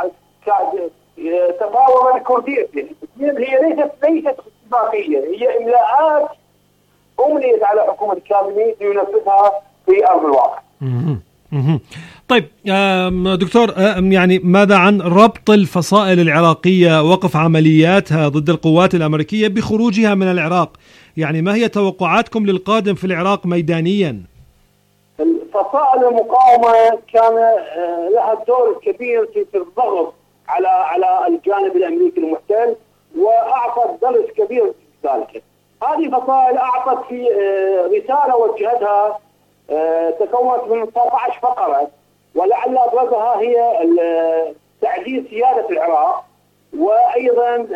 تفاوض كرديته. هي ليست اتفاقية، هي إملاءات أمليت على حكومة الكاظمي لينفذها في أرض الواقع. طيب دكتور، يعني ماذا عن ربط الفصائل العراقية وقف عملياتها ضد القوات الأمريكية بخروجها من العراق؟ يعني ما هي توقعاتكم للقادم في العراق ميدانيا؟ الفصائل المقاومة كان لها دور كبير في الضغط على الجانب الأمريكي المحتل، وأعطت درس كبير في ذلك. هذه فصائل أعطت في رسالة وجهتها تكونت من 19 فقرة، ولعل أبرزها هي تعزيز سيادة العراق، وأيضا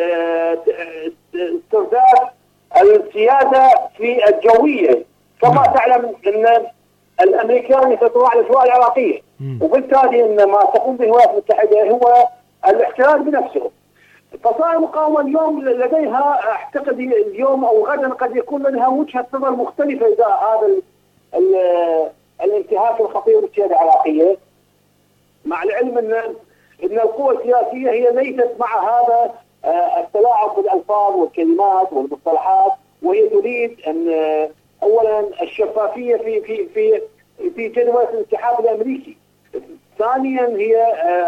استرداد السيادة في الجوية. كما تعلم أن الأمريكان يسيطرون على الجوار العراقية، وبالتالي أن ما تقوم به الولايات المتحدة هو الاحتلال بنفسه. فصائل المقاومة اليوم لديها، أعتقد اليوم أو غدا قد يكون لديها وجهة نظر مختلفة إذا هذا الانتهاك الخطير بالسيادة العراقية، مع العلم أن القوى السياسية هي ليست مع هذا التلاعب بالألفاظ والكلمات والمصطلحات، وهي تريد أن أولا الشفافية في جدوى الانسحاب الأمريكي. ثانيا هي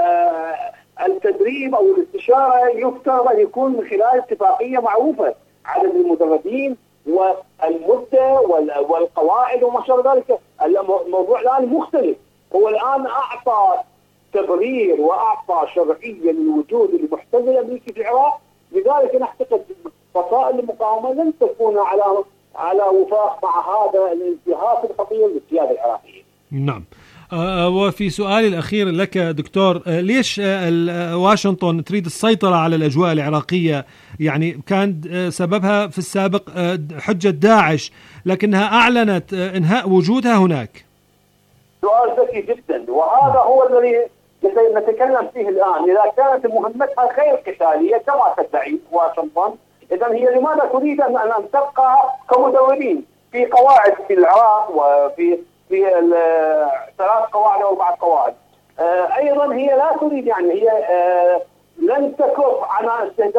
التدريب أو الاستشارة يفترض أن يكون من خلال اتفاقية معروفة، عدد المدربين والمدة والقواعد وما شابه ذلك. الموضوع الآن مختلف، هو الآن أعطى تبرير وأعطى شرعية للوجود المحتل الأمريكي في العراق. لذلك نعتقد فصائل المقاومة لن تكون على وفاق مع هذا الانتهاك الخطير للسيادة العراقية. نعم. وفي سؤالي الأخير لك دكتور، ليش واشنطن تريد السيطرة على الأجواء العراقية؟ يعني كان سببها في السابق حجة داعش، لكنها أعلنت إنهاء وجودها هناك. سؤال ذكي جدا، وهذا هو الذي نتكلم فيه الآن. إذا كانت مهمتها غير قتالية كما تدعي واشنطن، إذا هي لماذا تريد أن تبقى كمدربين في قواعد في العراق وفي 3 قواعد أو 4 قواعد؟ أيضا هي لا تريد، يعني هي لن تكف عن استهداف